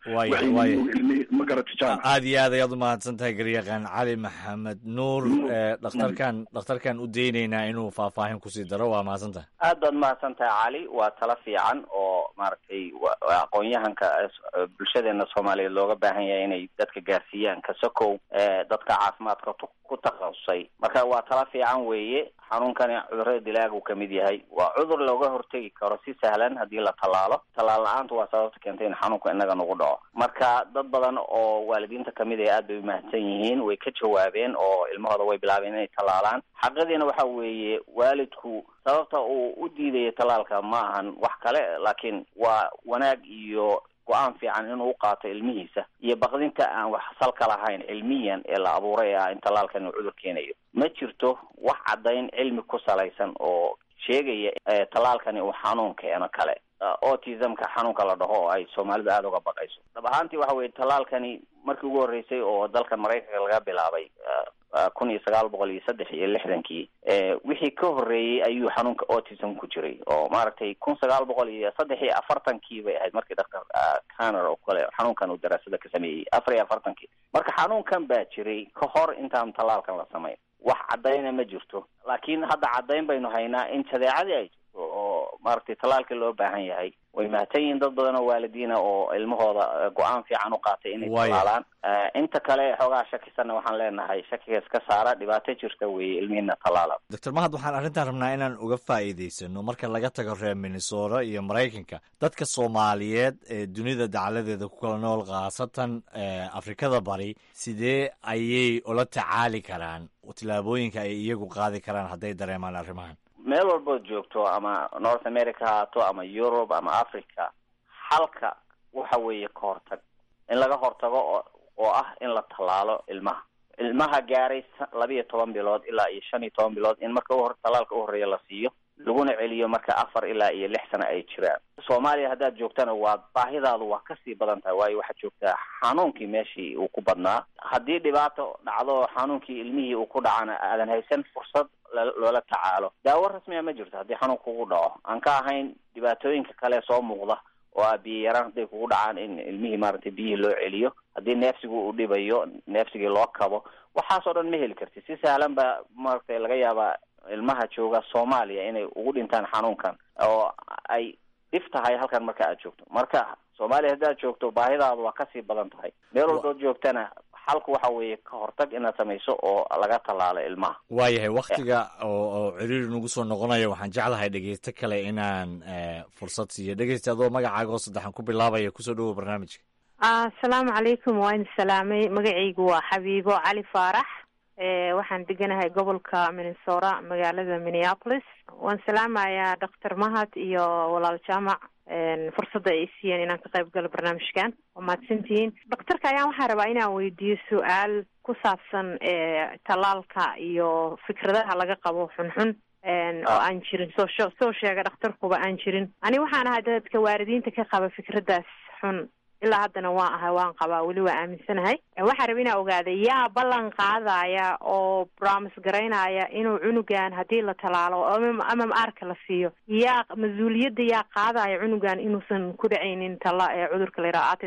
ilmi ma garata jaamac aad iyo aad ayaad umahadsan tahay garyaqaan cali maxamed nuur dhakhtarkan dhakhtarkan u daynaynaa inuu faahfaahin kusii daro waa mahadsan tahay aad baad mahadsan tahay cali waa talo fiican oo maaragtay aqoon-yahanka bulshadeena soomaaliyeed looga baahan yahay inay dadka gaarsiiyaan kasokow dadka caafimaadka ku takhasusay marka waa talo fiican weeye xanuunkani cudurada dilaaga uu ka mid yahay waa cudur looga hortegi karo si sahlan haddii la tallaalo tallaal la-aantu waa sababta keentay in xanuunku inaga nagu dhaco marka dad badan oo waalidiinta kamid ah aad bay umahadsan yihiin way ka jawaabeen oo ilmahooda way bilaabeen inay tallaalaan xaqadiina waxa weeye waalidku sababta uu u diidaya tallaalka ma ahan wax kale laakiin waa wanaag iyo go-aan fiican inuu u qaato ilmihiisa iyo baqdinta aan wax salka lahayn cilmiyan ee la abuuray ah in tallaalkan uu cudur keenayo ma jirto wax caddayn cilmi ku salaysan oo sheegaya tallaalkani uu xanuun keeno kale autismka xanuunka la dhaho oo ay soomaalidu aada uga baqayso dhab ahaantii waxa weye tallaalkani markii ugu horreysay oo dalkan maraykanka laga bilaabay kun iyo sagaal boqol iyo saddex iyo lixdankii wixii ka horreeyey ayuu xanuunka autism ku jiray oo maaragtay kun sagaal boqol iyo saddex iyo afartankii bay ahayd markii doctor canner oo kale xanuunkan uu daraasada ka sameeyey afar iyo afartankii marka xanuunkan baa jiray ka hor intaan tallaalkan la samayn wax caddayna ma jirto laakiin hadda caddayn baynu haynaa in jadeecadii ay jirto oo maaragtay tallaalka loo baahan yahay way mahadsan yihiin dad badan oo waalidiina oo ilmahooda go-aan fiican u qaatay inay tallaalaan inta kale xoogaa shakisanna waxaan leenahay shakigaas ka saara dhibaato jirta weeye ilmihiina tallaala doctor mahad waxaan arrintan rabnaa inaan uga faa'iidaysano marka laga tago reer minnesota iyo maraykanka dadka soomaaliyeed ee dunida dacaladeeda ku kala nool khaasatan afrikada bari sidee ayay ula tacaali karaan tillaabooyinka ay iyagu qaadi karaan hadday dareemaan arrimahan meel walbood joogto ama north america haato ama europe ama africa xalka waxa weeye ka hortag in laga hortago oo oo ah in la tallaalo ilmaha ilmaha gaaray labiiyo toban bilood ilaa iyo shan iyo toban bilood in marka uhor tallaalka u horreeya la siiyo laguna celiyo marka afar ilaa iyo lix sano ay jiraan soomaaliya haddaad joogtana waa baahidaadu waa kasii badan tahay waayo waxaad joogtaa xanuunkii meeshii uu ku badnaa haddii dhibaato dhacdo xanuunkii ilmihii uu ku dhacana aadan haysan fursad loola tacaalo daawo rasmiya ma jirto haddii xanuunka kugu dhaco aan ka ahayn dhibaatooyinka kale soo muuqda oo ah biyo yaraan hadday kugu dhacaan in ilmihii maaragtay biyihii loo celiyo haddii neefsigu uu dhibayo neefsigii loo kabo waxaasoo dhan ma heli karti si sahlan baa maaragtay laga yaabaa ilmaha jooga soomaaliya inay ugu dhintaan xanuunkan oo ay dhif tahay halkan marka aad joogto marka soomaaliya haddaad joogto baahidaadu waa kasii badan tahay meel walbood joogtana xalku waxa weeye ka hortag inaad samayso oo laga tallaalo ilmaha waayahay waktiga oo oo ciriiri nagu soo noqonaya waxaan jeclahay dhegeysto kale inaan fursad siiyo dhegeysta adoo magacaaga oo saddexan ku bilaabaya kusoo dhawow barnaamijka asalaamu calaykum waa idin salaamay magacaygu waa xabiibo cali faarax waxaan deganahay gobolka minnesota magaalada minneapolis waan salaamayaa doctor mahad iyo walaal jaamac fursadda ay siiyeen inaan ka qayb galo barnaamijkan waa mahadsantihiin doctorka ayaan waxaa rabaa inaan weydiiyo su-aal ku saabsan tallaalka iyo fikradaha laga qabo xunxun oo aan jirin soo soo sheega dhakhtarkuba aan jirin ani waxaan ahay dadka waalidiinta ka qaba fikraddaas xun ilaa haddana waan ahay waan qabaa weli waa aaminsanahay waxaa raba inaa ogaada yaa ballan qaadaya oo promise garaynaya inuu cunugan haddii la tallaalo ama maarka la siiyo yaa mas-uuliyadda yaa qaadaya cunugan inuusan ku dhacaynin talla ee cudurka la yidhaha autismka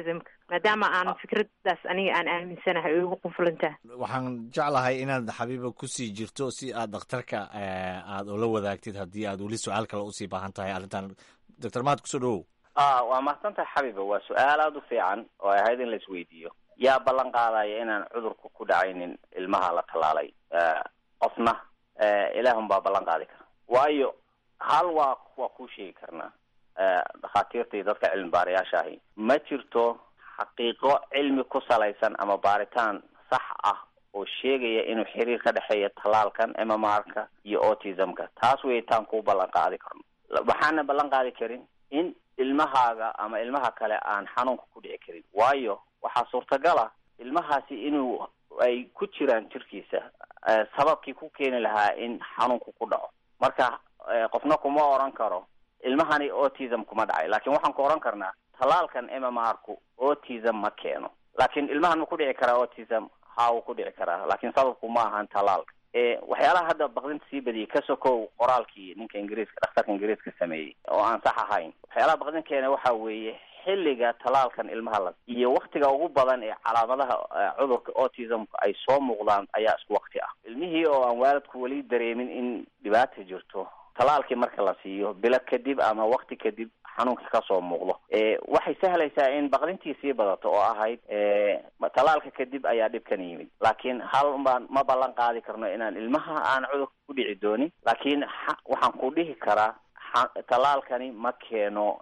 maadaama aan fikradaas aniga aan aaminsanahay ay ugu quflantaha. waxaan jeclahay inaad xabiiba kusii jirto si aad dhakhtarka aad ula wadaagtid haddii aad weli su-aal kale usii baahan tahay arrintan. doctor mahad kusoo dhawow. a waa mahadsantahay xabiiba, waa su-aal aada u fiican oo ay ahayd in la isweydiiyo. yaa ballan qaadaya inaan cudurku ku dhacaynin ilmaha la tallaalay? qofna ilaahun baa ballan qaadi kara. waayo hal waa waa kuu sheegi karnaa dhakhaatiirta iyo dadka cilmi baarayaasha ahi, ma jirto xaqiiqo cilmi ku salaysan ama baaritaan sax ah oo sheegaya inuu xiriir ka dhexeeya tallaalkan M M R-ka iyo autism-ka. taas weyitaan kuu ballan qaadi karno. waxaana ballan qaadi karin in ilmahaaga ama ilmaha kale aan xanuunka ku dhici karin. waayo waxaa suurtagala ilmahaasi inuu ay ku jiraan jirkiisa sababkii ku keeni lahaa in xanuunku ku dhaco. marka qofna kuma oran karo ilmahani autism kuma dhacay, laakiin waxaan ku oran karnaa tallaalkan M M R-ku autism ma keeno. laakiin ilmahan ma ku dhici karaa autism? ha wuu ku dhici karaa, laakiin sababku ma ahan tallaalka. waxyaalaha hadda baqdinta sii badiyay ka sokow qoraalkii ninka ingiriiska dhakhtarka ingiriiska sameeyey oo aan sax ahayn. waxyaalaha baqdin keena waxa weeye xilliga tallaalkan ilmaha la iyo waktiga ugu badan ee calaamadaha cudurka autismka ay soo muuqdaan ayaa isku wakti ah. ilmihii oo aan waalidku weli dareemin in dhibaata jirto, tallaalkii marka la siiyo bilo kadib ama wakti kadib xanuunkii kasoo muuqdo, waxay sahlaysaa in baqdintii sii badato oo ahayd tallaalka kadib ayaa dhibkan yimid. laakiin hal baan ma ballan qaadi karno inaan ilmaha aan cudurka ku dhici doonin, laakiin waxaan ku dhihi karaa tallaalkani ma keeno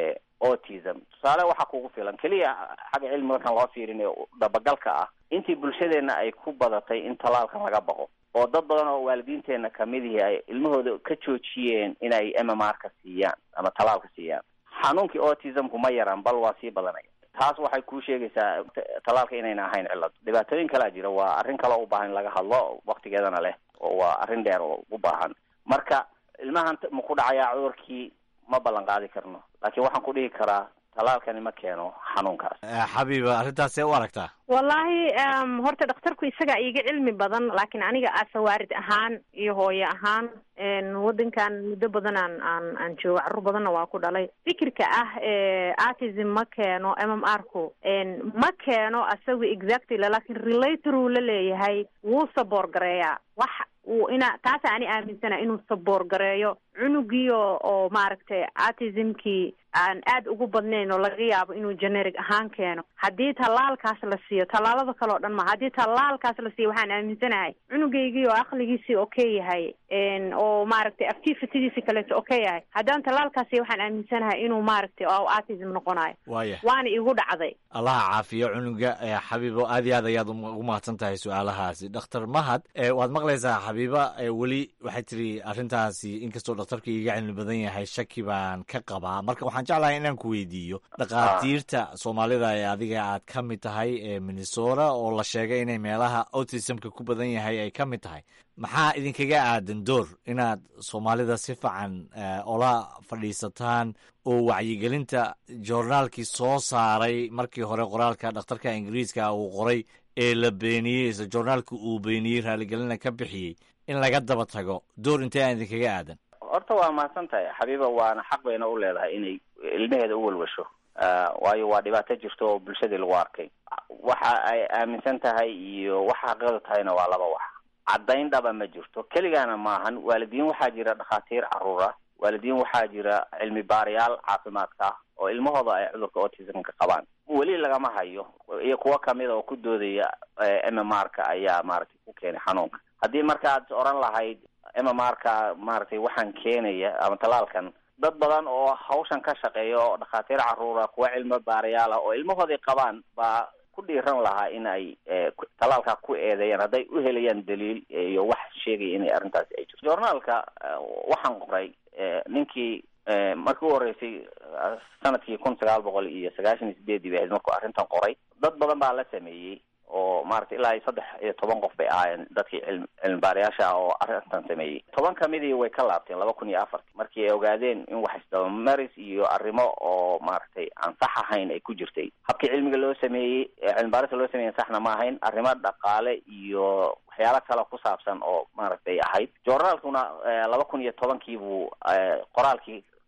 autism. tusaale waxaa kugu filan keliya xagga cilmi markaan loo fiirin ee dabagalka ah, intii bulshadeena ay ku badatay in tallaalkan laga baqo oo dad badan oo waalidiinteena kamid ihi ay ilmahooda ka joojiyeen inay M M R-ka siiyaan ama tallaalka siiyaan, xanuunkii autismku ma yaraan bal waa sii badanaya. taas waxay kuu sheegaysaa tallaalka inayna ahayn cillad. dhibaatooyin kalaa jira, waa arrin kaloo u baahan in laga hadlo waktigeedana leh oo waa arrin dheer oo u baahan. marka ilmahan ma ku dhacayaa cudurkii? ma ballan qaadi karno, laakiin waxaan ku dhihi karaa tallaalkani ma keeno xanuunkaas. xabiiba arrintaasee u aragtaa? wallahi horta dhakhtarku isaga iga cilmi badan, laakiin aniga asawaarid ahaan iyo hooyo ahaan wadankan muddo badan aan aan aan joogo, carruur badanna waa ku dhalay. fikirka ah autism ma keeno M M R-ku ma keeno asaga exactly, laakiin relator uu la leeyahay, wuu saboor gareeyaa wax uu ina taasa ani aaminsana inuu saboor gareeyo cunugii oo oo maaragtay autismkii aan aad ugu badnayn oo laga yaabo inuu generic ahaan keeno. haddii tallaalkaas la siiyo, tallaalada kale oo dhan ma, haddii tallaalkaas la siiyo waxaan aaminsanahay cunugaygii oo aqligiisii okay yahay oo maaragtay activitydiisi kaleeto okay yahay, haddaan tallaalkaas siiyo waxaan aaminsanahay inuu maaragtay oo autism noqonayo. waaya waana igu dhacday. allaha caafiyo cunuga. xabiibo aad iyo aad ayaad ugu mahadsan tahay su-aalahaasi. dhakhtar mahad waad maqlaysaa xabiiba weli waxay tiri arrintaasi inkastoo dhakhtarka iga cilmi badan yahay shaki baan ka qabaa. marka waxaan jeclahay inaan ku weydiiyo dhakhaatiirta soomaalida ee adiga aad ka mid tahay ee minnesota oo la sheegay inay meelaha autismka ku badan yahay ay ka mid tahay, maxaa idinkaga aadan door inaad soomaalida si fiican ola fadhiisataan oo wacyigelinta joornaalkii soo saaray markii hore qoraalka dhakhtarka ingiriiska uu qoray ee la beeniyey isla joornaalka uu beeniyey raaligelina ka bixiyey in laga daba tago, door intee aan idinkaga aadan? horta waa mahadsan tahay xabiiba, waana xaq bayna u leedahay inay ilmaheeda u walwasho, waayo waa dhibaato jirto oo bulshadii lagu arkay. waxa ay aaminsan tahay iyo waxa xaqiiqadu tahayna waa laba wax. caddayn dhaba ma jirto, keligaana maahan. waalidiin waxaa jira dhakhaatiir carruura, waalidiin waxaa jira cilmi baarayaal caafimaadka ah oo ilmahooda ay cudurka autismka qabaan. weli lagama hayo, iyo kuwo kamid oo ku doodaya M M R-ka ayaa maaragtay ku keenay xanuunka. haddii markaad oran lahayd M M R-ka maaragtay waxaan keenaya ama tallaalkan, dad badan oo hawshan ka shaqeeya oo dhakhaatiir carruura, kuwa cilmi baarayaal ah oo ilmahoodii qabaan baa ku dhiiran lahaa in ay tallaalka ku eedeeyaan hadday u helayaan daliil iyo wax sheegaya inay arrintaasi ay jirto. joornaalka waxaan qoray ninkii markii u horeysay sanadkii kun sagaal boqol iyo sagaashan iyo sideedii bay ahayd markuu arrintan qoray. dad badan baa la sameeyey oo maaragtay ilaa saddex iyo toban qof bay ahaayeen dadkii cilmi cilmi baarayaasha ah oo arrintan sameeyey. toban kamidii way ka laabteen laba kun iyo afartii markii ay ogaadeen in wax isdabamaris iyo arrimo oo maaragtay aan sax ahayn ay ku jirtay. habkii cilmiga loo sameeyey cilmi baarista loo sameeyey saxna ma ahayn, arrimo dhaqaale iyo waxyaalo kale ku saabsan oo maaragtay ahayd. joornaalkuna laba kun iyo tobankii buu qoraalkii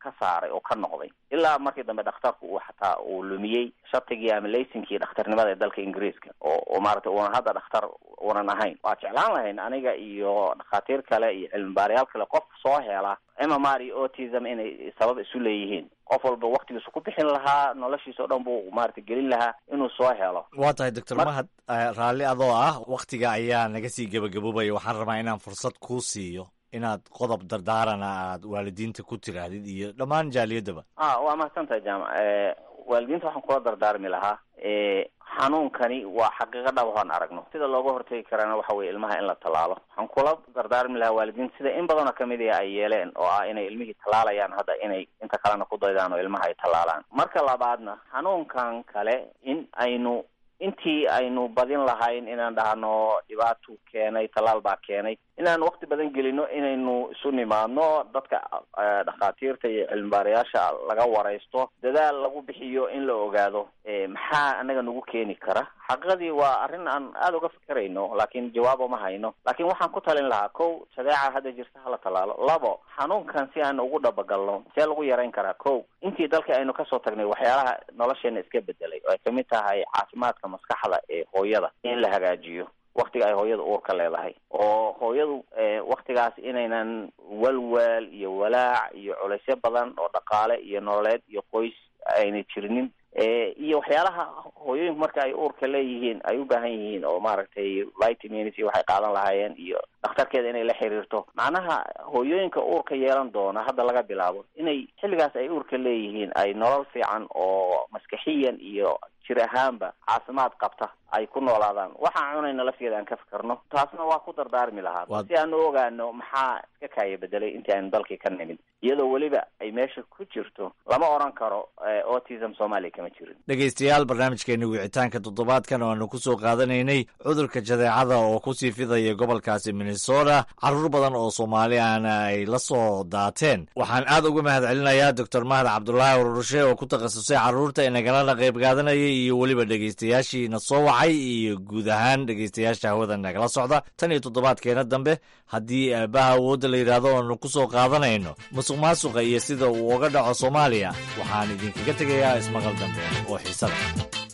ka saaray oo ka noqday ilaa markii dambe dhakhtarku uu xataa uu lumiyey shatigii ama laysinkii dhakhtarnimada ee dalka ingiriiska oo oo maaragtay uuna hadda dhakhtar uunan ahayn. waa jeclaan lahayn aniga iyo dhakhaatiir kale iyo cilmibaarayaal kale qof soo hela M M R iyo autism inay sabab isu leeyihiin, qof walba waktigiisu ku bixin lahaa noloshiisa o dhan buu maaragtay gelin lahaa inuu soo helo. waa tahay doctor mahad raalli adoo ah waktiga ayaa naga sii gebagaboobaya. waxaan rabaa inaan fursad kuu siiyo inaad qodob dardaarana aad waalidiinta ku tiraahdid iyo dhammaan jaaliyadaba. a waa mahadsantahay jaamac. waalidiinta waxaan kula dardaarmi lahaa xanuunkani waa xaqiiqo dhab aan aragno. sida looga hortagi karana waxa weye ilmaha in la tallaalo. waxaan kula dardaarmi lahaa waalidiinta sida in badanoo kamid a ay yeeleen oo ah inay ilmihii tallaalayaan hadda inay inta kalena ku daydaan oo ilmaha ay tallaalaan. marka labaadna xanuunkan kale in aynu intii aynu badin lahayn inaan dhahno dhibaatuu keenay tallaal baa keenay inaan wakti badan gelino inaynu isu nimaadno dadka dhakhaatiirta iyo cilmibaarayaasha laga waraysto dadaal lagu bixiyo in la ogaado maxaa anaga nagu keeni kara. xaqiiqadii waa arrin aan aada uga fikirayno laakiin jawaabo ma hayno. laakiin waxaan ku talin lahaa kow shadeeca hadda jirta hala tallaalo. labo xanuunkan si aan ugu dhabagalno see lagu yarayn karaa. kow intii dalka aynu kasoo tagnay waxyaalaha nolosheena iska bedelay oo ay kamid tahay caafimaadka maskaxda ee hooyada in la hagaajiyo waktiga ay hooyada uurka leedahay oo hooyadu waktigaas inaynan walwaal iyo walaac iyo culaysyo badan oo dhaqaale iyo nololeed iyo qoys aynay jirinin iyo waxyaalaha hooyooyinku marka ay uurka leeyihiin ay u baahan yihiin oo maaragtay vitamins iyo waxay qaadan lahaayeen iyo dhakhtarkeeda inay la xiriirto. macnaha hooyooyinka uurka yeelan doona hadda laga bilaabo inay xilligaas ay uurka leeyihiin ay nolol fiican oo maskaxiyan iyo jir ahaanba caafimaad qabta ay ku noolaadaan. waxaan cunayna lafteeda aan ka fikarno. taasna waa ku dardaarmi lahaa si aan u ogaano maxaa iska kaaya bedelay intii aynu dalkii ka nimid iyadoo weliba ay meesha ku jirto lama oran karo autism soomaaliya kama jirin. dhegaystayaal barnaamijkeeni wicitaanka toddobaadkan waanu ku soo qaadanaynay cudurka jadeecada oo kusii fidaya gobolkaasi minnesota. carruur badan oo soomaali ahna ay la soo daateen. waxaan aad uga mahad celinayaa doctor mahad cabdulaahi ururushe oo ku takhasusay carruurta inagalana qayb qaadanayay iyo weliba dhegaystayaashiina soo wacay iyo guud ahaan dhegaystayaasha hawada nagala socda. tan iyo toddobaadkeena dambe haddii aabaha awoodda la yidhaahdo oanu ku soo qaadanayno musuq maasuqa iyo sida uu uga dhaco soomaaliya. waxaan idinkaga tegayaa ismaqal dambe oo xiisa leh.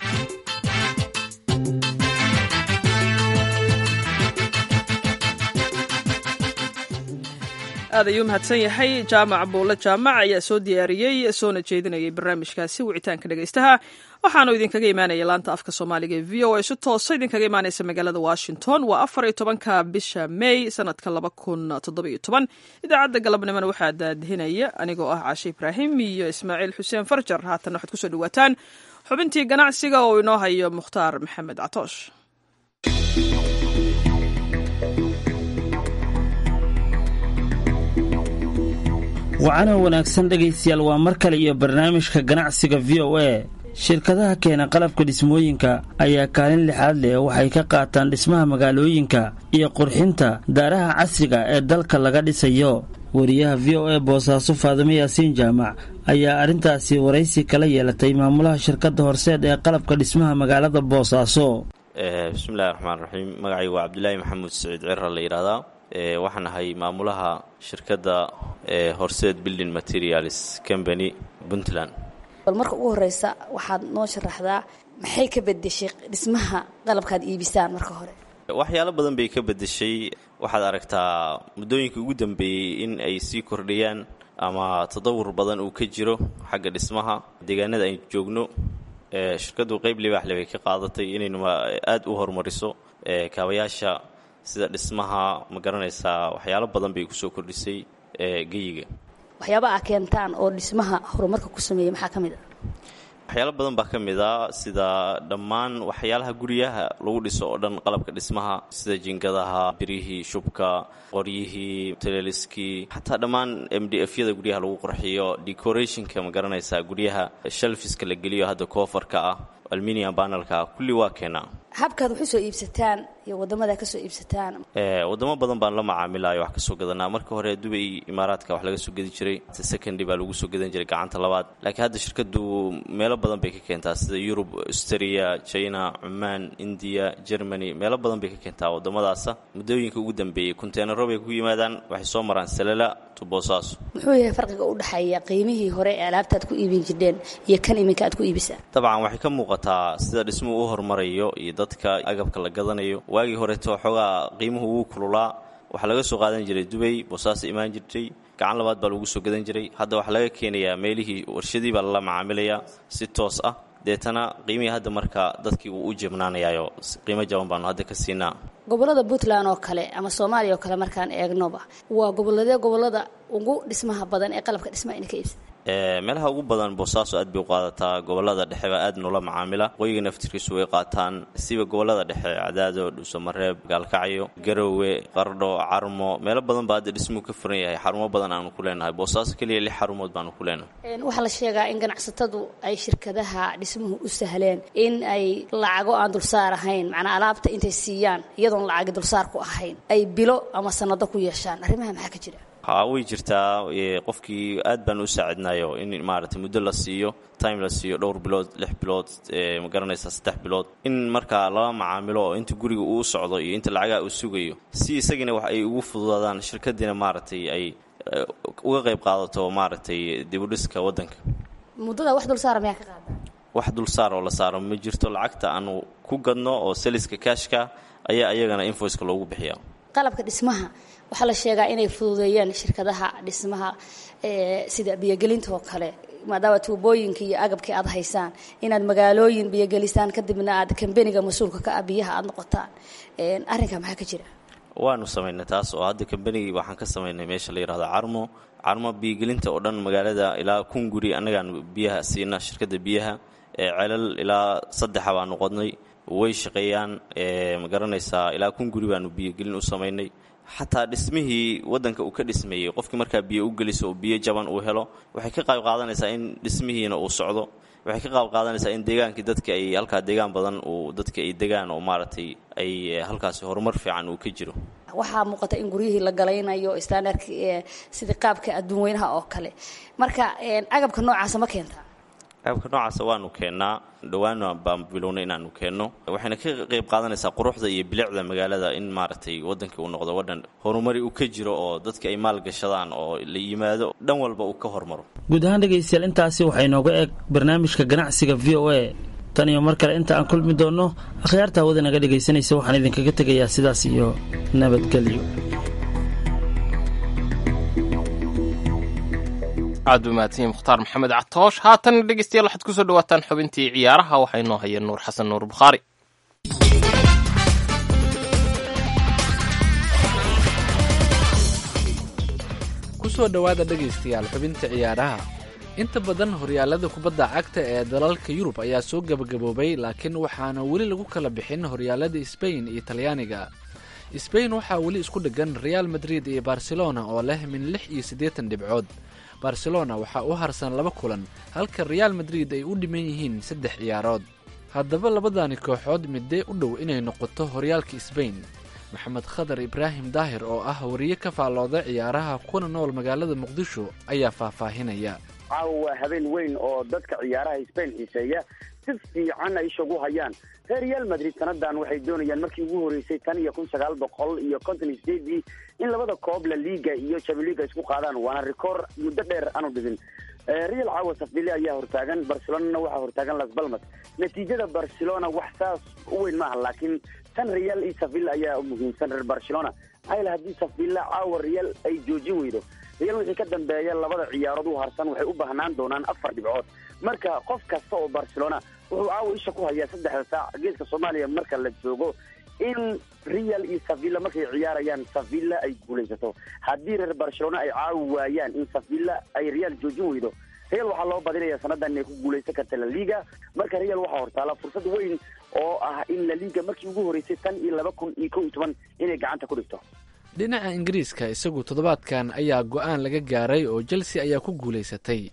aad ayuu mahadsan yahay jaamac buulle jaamac ayaa soo diyaariyey soona jeedinayay barnaamijkaasi wicitaanka dhegaystaha. waxaanu idinkaga imaanaya laanta afka soomaaliga ee v o a si toosa idinkaga imaanaysa magaalada washington. waa afar iyo tobanka bisha may sanadka laba kun toddoba-iyo toban. idaacadda galabnimona waxaa daadihinaya anigoo ah caashe ibraahim iyo ismaaciil xuseen farjar. haatan waxaad kusoo dhawaataan xubintii ganacsiga oo inoo hayo mukhtaar maxamed catoosh. wacana wanaagsan dhegaystayaal waa mar kale iyo barnaamijka ganacsiga v o a. shirkadaha keena qalabka dhismooyinka ayaa kaalin lixaad leh waxay ka qaataan dhismaha magaalooyinka iyo qurxinta daaraha casriga ee dalka laga dhisayo. wariyaha v o a boosaaso faadimo yaasiin jaamac ayaa arrintaasi waraysi kala yeelatay maamulaha shirkadda horseed ee qalabka dhismaha magaalada boosaaso. bismillahi raxmaan raxiim. magacaygu waa cabdilaahi maxamuud saciid cira la yidhaahdaa. waxaan ahay maamulaha shirkadda horseed building materials company puntland. bal marka ugu horeysa waxaad noo sharaxdaa maxay ka bedeshay dhismaha qalabkaad iibisaan marka hore? waxyaalo badan bay ka bedeshay. waxaad aragtaa muddooyinka ugu dambeeyey in ay sii kordhayaan ama tadawur badan uu ka jiro xagga dhismaha deegaanada aynu joogno. shirkaddu qayb libaaxle bay ka qaadatay inaynu aada u horumariso kaabayaasha sida dhismaha ma garanaysaa waxyaalo badan bay kusoo kordhisay geyiga. waxyaabaha a keentaan oo dhismaha horumarka ku sameeyey maxaa ka mid ah? waxyaalo badan baa ka mid a sida dhammaan waxyaalaha guryaha lagu dhiso oo dhan qalabka dhismaha sida jingadaha, birihii, shubka, qoryihii, teleeliskii, xataa dhammaan m d f yada guryaha lagu qurxiyo, decorationka ma garanaysaa guryaha, shelfiska la geliyo hadda koofarka ah, aluminium panelka kulli waa keenaa. habkaad waxu soo iibsataan iyo wadamada kasoo iibsataan? wadamo badan baan la macaamilayo wax kasoo gadanaa. marka hore Dubai Imaaraadka wax laga soo gadi jiray, secondary baa lagu soo gadan jiray gacanta labaad, laakiin hadda shirkadu meelo badan bay ka keentaa sida Europe, Australia, China, Oman, India, Germany, meelo badan bay ka keentaa wadamadaas. muddooyinka ugu dambeeyay container bay ku yimaadaan, waxay soo maraan Salala to Boosaaso. muxuu yahay farqiga u dhaxeeya qiimihii hore ee alaabtaad ku iibin jirteen iyo kan iminka aad ku iibisaan? dabcan waxay ka muuqataa sida dhismuhu u hormarayo iyo dadka agabka la gadanayo. waagii hore to xogaa qiimuhu uu kululaa, waxa laga soo qaadan jiray Dubai, Boosaaso imaan jirtay, gacan labaad baa lagu soo gadan jiray. hadda waxa laga keenayaa meelihii warshadii baa la macaamilayaa si toos ah, deetana qiimihii hadda marka dadkii uu u jebnaanayayo qiimo jaban baanu hadda ka siinaa. gobolada Puntland oo kale ama Soomaaliya oo kale markaan eegnoba, waa gobolada gobolada ugu dhismaha badan ee qalabka dhismaha in ka iibsada. ee meelaha ugu badan Boosaaso aad bay u qaadataa, gobolada dhexe baa aad noola macaamila, qoyiga naftirkiisu way qaataan, siba gobolada dhexe Cadaado, Dhuusamareeb, Gaalkacyo, Garowe, Qardho, Carmo, meelo badan baa hadda dhismuhu ka furan yahay. xarumo badan aanu ku leenahay Boosaaso kaliya lix xarumood baanu ku leenahay. een waxa la sheegaa in ganacsatadu ay shirkadaha dhismuhu u sahleen in ay lacago aan dulsaar ahayn, macnaa alaabta intay siiyaan iyadoon lacag dulsaar ku ahayn ay bilo ama sanado ku yeeshaan. arrimaha maxaa ka jira? haa way jirtaa, qofkii aad baan u saacidnayo in maaragtay muddo la siiyo, time la siiyo, dhowr bilood, lix bilood, ma garanaysaa saddex bilood, in markaa lala macaamilo oo inta guriga uu socdo iyo inta lacagaa uu sugayo, si isagina wax ay ugu fududaadaan shirkadiina maaragtay ay uga qayb qaadato maaragtay dib u dhiska waddanka. muddada wax dulsaar miyaa ka qaadaa? wax dulsaar oo la saaro ma jirto. lacagta aanu ku gadno oo saliska kaashka ayaa ayagana invoice-ka loogu bixiyaa. qalabka dhismaha waxaa la sheegaa inay fududeeyaan shirkadaha dhismaha ee sida biyagelinta oo kale, maadaama tuubooyinka iyo agabkii aad haysaan inaad magaalooyin biyagelisaan kadibna aad kambaniga mas-uulka ka ah biyaha aad noqotaan. een arrinka maxaa ka jira? waanu samaynay taas oo hadda kambanigii waxaan ka samaynay meesha la yidhaahdo Carmo. Carmo biyagelinta oo dhan magaalada ilaa kun guri annagaan biyaha siina, shirkadda biyaha ee celal ilaa saddex baan noqonnay, way shaqeeyaan. ee ma garanaysaa ilaa kun guri baanu biyagelin u samaynay. xataa dhismihii waddanka uu ka dhismeeyey qofkii markaa biyo u geliso oo biyo jaban uu helo, waxay ka qayb qaadanaysaa in dhismihiina uu socdo, waxay ka qayb qaadanaysaa in deegaankii dadka ay halkaa deegaan badan uu dadka ay degaan oo maaragtay ay halkaasi horumar fiican uu ka jiro. waxaa muuqata in guryihii la galaynayo standardka ee sidii qaabka adduun weynaha oo kale, marka agabka noocaasa ma keentaa? agabka noocaasa waanu keennaa, dhawaana baan bilownay inaanu keenno. waxayna ka qayb qaadanaysaa quruxda iyo bilicda magaalada, in maaragtay waddankii uu noqdo waddan horumari uu ka jiro oo dadka ay maal gashadaan oo la yimaado dhan walba uu ka hormaro. guud ahaan dhegaystayaal, intaasi waxay nooga eeg barnaamijka ganacsiga v o a. tan iyo mar kale inta aan kulmi doonno, akhyaarta hawada naga dhegaysanaysa waxaan idinkaga tegayaa sidaas iyo nabadgelyo. aad u mahadsan mukhtaar maxamed catoosh. haatan dhegeystayaal waxaad ku soo dhawaataan xubintii ciyaaraha, waxaa inoo haya nuur xasan nuur bukhaari. ku soo dhowaada dhegaystayaal xubinta ciyaaraha. inta badan horyaalada kubadda cagta ee dalalka Yurub ayaa soo gabagaboobay, laakiin waxaana weli lagu kala bixin horyaalada Spain iyo Talyaaniga. Spain waxaa weli isku dhiggan Real Madrid iyo Barcelona oo leh min lix iyo siddeetan dhibcood. Barcelona waxaa u harsan laba kulan, halka Real Madrid ay u dhiman yihiin saddex ciyaarood. haddaba labadani kooxood midee u dhow inay noqoto horyaalka Spain? maxamed khadar ibraahim daahir oo ah wariye ka faallooda ciyaaraha kuna nool magaalada Muqdisho ayaa faahfaahinaya. waa habeen weyn oo dadka ciyaaraha Spain xiiseeya si fiican ay ishagu hayaan. Real Madrid sanadan waxay doonayaan markii ugu horeysay tan iyo kun sagaal boqol iyo konton iyo sideed in labada koob La Liga iyo Champions League isku qaadaan, waana rikoor muddo dheer aanu dhigin. Real Caawa Sevilla ayaa hortaagan, Barcelona waxaa hortaagan Las Palmas. Natiijada Barcelona wax saas u weyn maaha, laakiin tan Real iyo Sevilla ayaa u muhiimsan. Reer Barcelona ayla haddii Sevilla Caawa Real ay joojin weydo, Real wixii ka dambeeya labada ciyaarood u harsan waxay u baahnaan doonaan afar dhibcood. marka qof kasta oo Barcelona wuxuu caawa isha ku hayaa saddexda saac geeska Soomaaliya marka la joogo in Real iyo Sevilla markay ciyaarayaan Sevilla ay guulaysato. haddii reer Barcelona ay caawi waayaan in Sevilla ay Real joojin weydo, Real waxaa loo badinayaa sanadan inay ku guulaysan karta La Liga. marka Real waxaa hortaala fursad weyn oo ah in La Liga markii ugu horeysay tan iyo laba kun iyo kow iyo toban inay gacanta ku dhigto. dhinaca Ingiriiska isagu toddobaadkan ayaa go'aan laga gaaray oo Chelsea ayaa ku guulaysatay.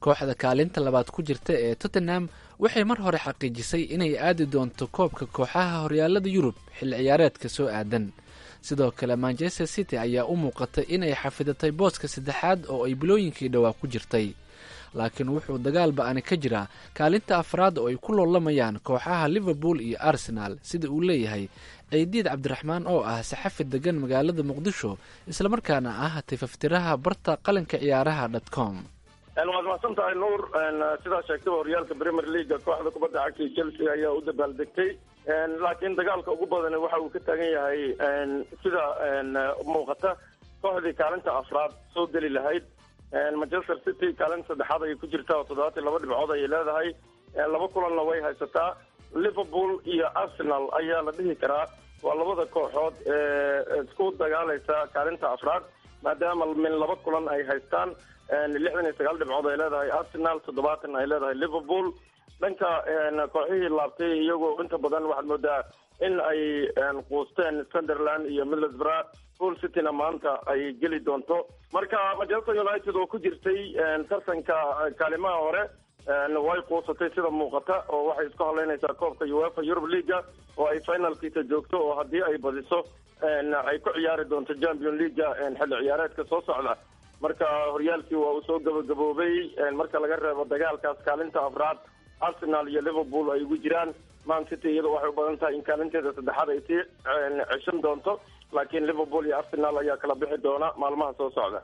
kooxda kaalinta labaad ku jirta ee tottenham waxay mar hore xaqiijisay inay aadi doonto koobka kooxaha horyaalada yurub xilli ciyaareedka soo aadan sidoo kale manchester city ayaa u muuqatay inay xafidatay booska saddexaad oo ay bilooyinkii dhowaa ku jirtay laakiin wuxuu dagaal ba-ani ka jiraa kaalinta afraad oo ay ku loolamayaan kooxaha liverpool iyo arsenal sida uu leeyahay ciidiid cabdiraxmaan oo ah saxafi degan magaalada muqdisho islamarkaana ah tifaftiraha barta qalinka ciyaaraha dot com waad mahadsan tahay nuur sidaa sheegtaba horyaalka premier leaga kooxda kubadda cagta chelsea ayaa u dabaaldegtay laakiin dagaalka ugu badan waxa uu ka taagan yahay sida muuqata kooxdii kaalinta afraad soo geli lahayd manchester city kaalinta saddexaad ayay ku jirtaa oo toddobaatan laba dhibcood ayay leedahay laba kulanna way haysataa liverpool iyo arsenal ayaa la dhihi karaa waa labada kooxood ee isku dagaalaysa kaalinta afraad maadaama min laba kulan ay haystaan lixdan iyo sagaal dhibcood ay leedahay arsenal toddobaatan ay leedahay liverpool dhanka kooxihii laabtay iyagoo inta badan waxaad moodaa in ay quusteen sunderland iyo middlesbrough hull cityna maanta ay geli doonto marka manchester united oo ku jirtay tartanka kaalimaha hore way quusatay sida muuqata oo waxay isku haleynaysaa koobka uefa Europe League oo ay finalkiisa joogto oo haddii ay badiso ay ku ciyaari doonto Champions League xilli ciyaareedka soo socda marka horyaalkii waa uu soo gabagaboobay marka laga reebo dagaalkaas kaalinta afraad Arsenal iyo Liverpool ay ugu jiraan Man City iyadoo waxay u badan tahay in kaalinteeda saddexaad ay sii ceshan doonto laakiin Liverpool iyo Arsenal ayaa kala bixi doona maalmaha soo socda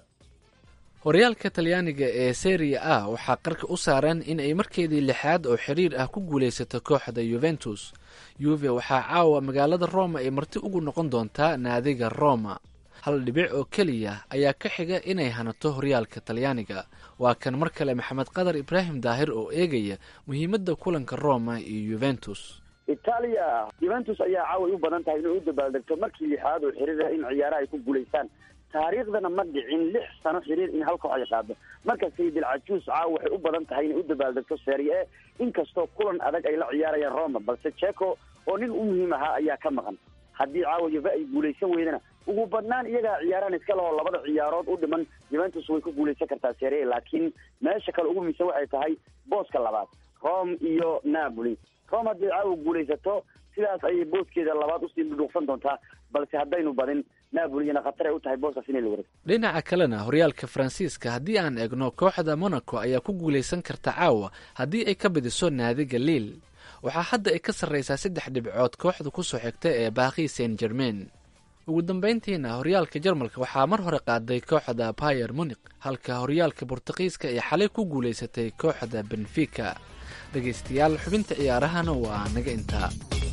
horyaalka talyaaniga ee Serie A waxaa qarka u saaran in ay markeedii lixaad oo xiriir ah ku guulaysato kooxda Juventus. Juve waxaa caawa magaalada Roma ay marti ugu noqon doontaa naadiga Roma. Hal dhibic oo keliya ayaa ka xiga inay hanato horyaalka talyaaniga. Waa kan mar kale Maxamed Qadar Ibrahim Daahir oo eegaya muhiimadda kulanka Roma iyo Juventus. Italia Juventus ayaa caawa u badan tahay inay u dabaaldegto markii lixaad oo xiriir ah in ciyaaraha ay ku guulaystaan. taariikhdana ma dhicin lix sano xiriir in halkoox ay qaado marka sayidil cajuus caawa waxay u badan tahay inay u dabaaldegto Serie A inkastoo kulan adag ay la ciyaarayaan Roma balse Checo oo nin u muhiim ahaa ayaa ka maqan haddii caawa Juve ay guulaysan weydana ugu badnaan iyagaa ciyaaraan iska laho labada ciyaarood u dhiman Juventus way ku guulaysan kartaa Serie A laakiin meesha kale ugu muhiimsan waxay tahay booska labaad Rome iyo Napoli Roma haddii caawa guulaysato sidaas ayay booskeeda labaad usii dhuuqsan doontaa balse haddaynu badin Napoli-na khatar ay u tahay booskaas inay la wareegto dhinaca kalena horyaalka Faransiiska haddii aan eegno kooxda Monaco ayaa ku guulaysan karta caawa haddii ay ka badiso naadiga Lille waxaa hadda ay ka sarreysaa saddex dhibcood kooxda ku soo xigta ee Paris Saint-Germain ugu dambeyntiina horyaalka Jarmalka waxaa mar hore qaaday kooxda Bayern Munich halka horyaalka Boortaqiiska ay xalay ku guulaysatay kooxda Benfica dhegeystayaal xubinta ciyaarahana waa naga intaa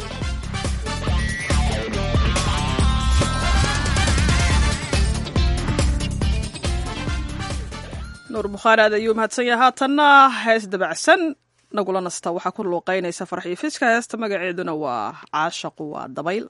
nuur bukhaari aad ayuu mahadsan yahay haatanna hees dabacsan nagula nasta waxaa ku luuqeynaysa farxiyo fiska heesta magaceeduna waa caashaqu waa dabayl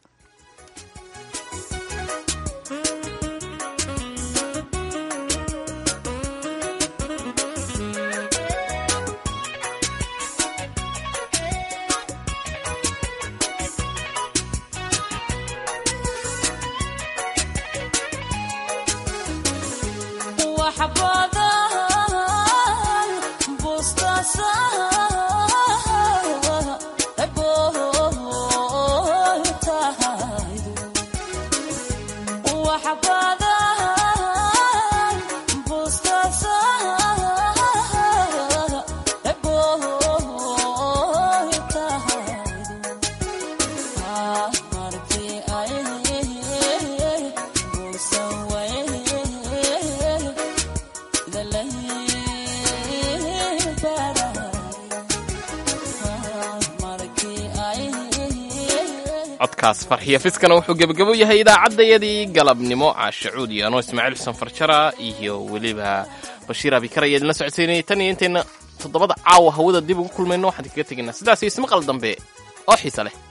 codkaas farxiyo fiskana wuxuu gebagabo yahay idaacaddayadii galabnimo caashacuud iyo anoo ismaaciil xuseen farjara iyo weliba bashiir abikar ayaa idinla socodsiinayay tan iyo intayna toddobada caawa hawada dib ugu kulmayno waxaan kaga tegaynaa sidaas iyo ismaqal dambe oo xiisa leh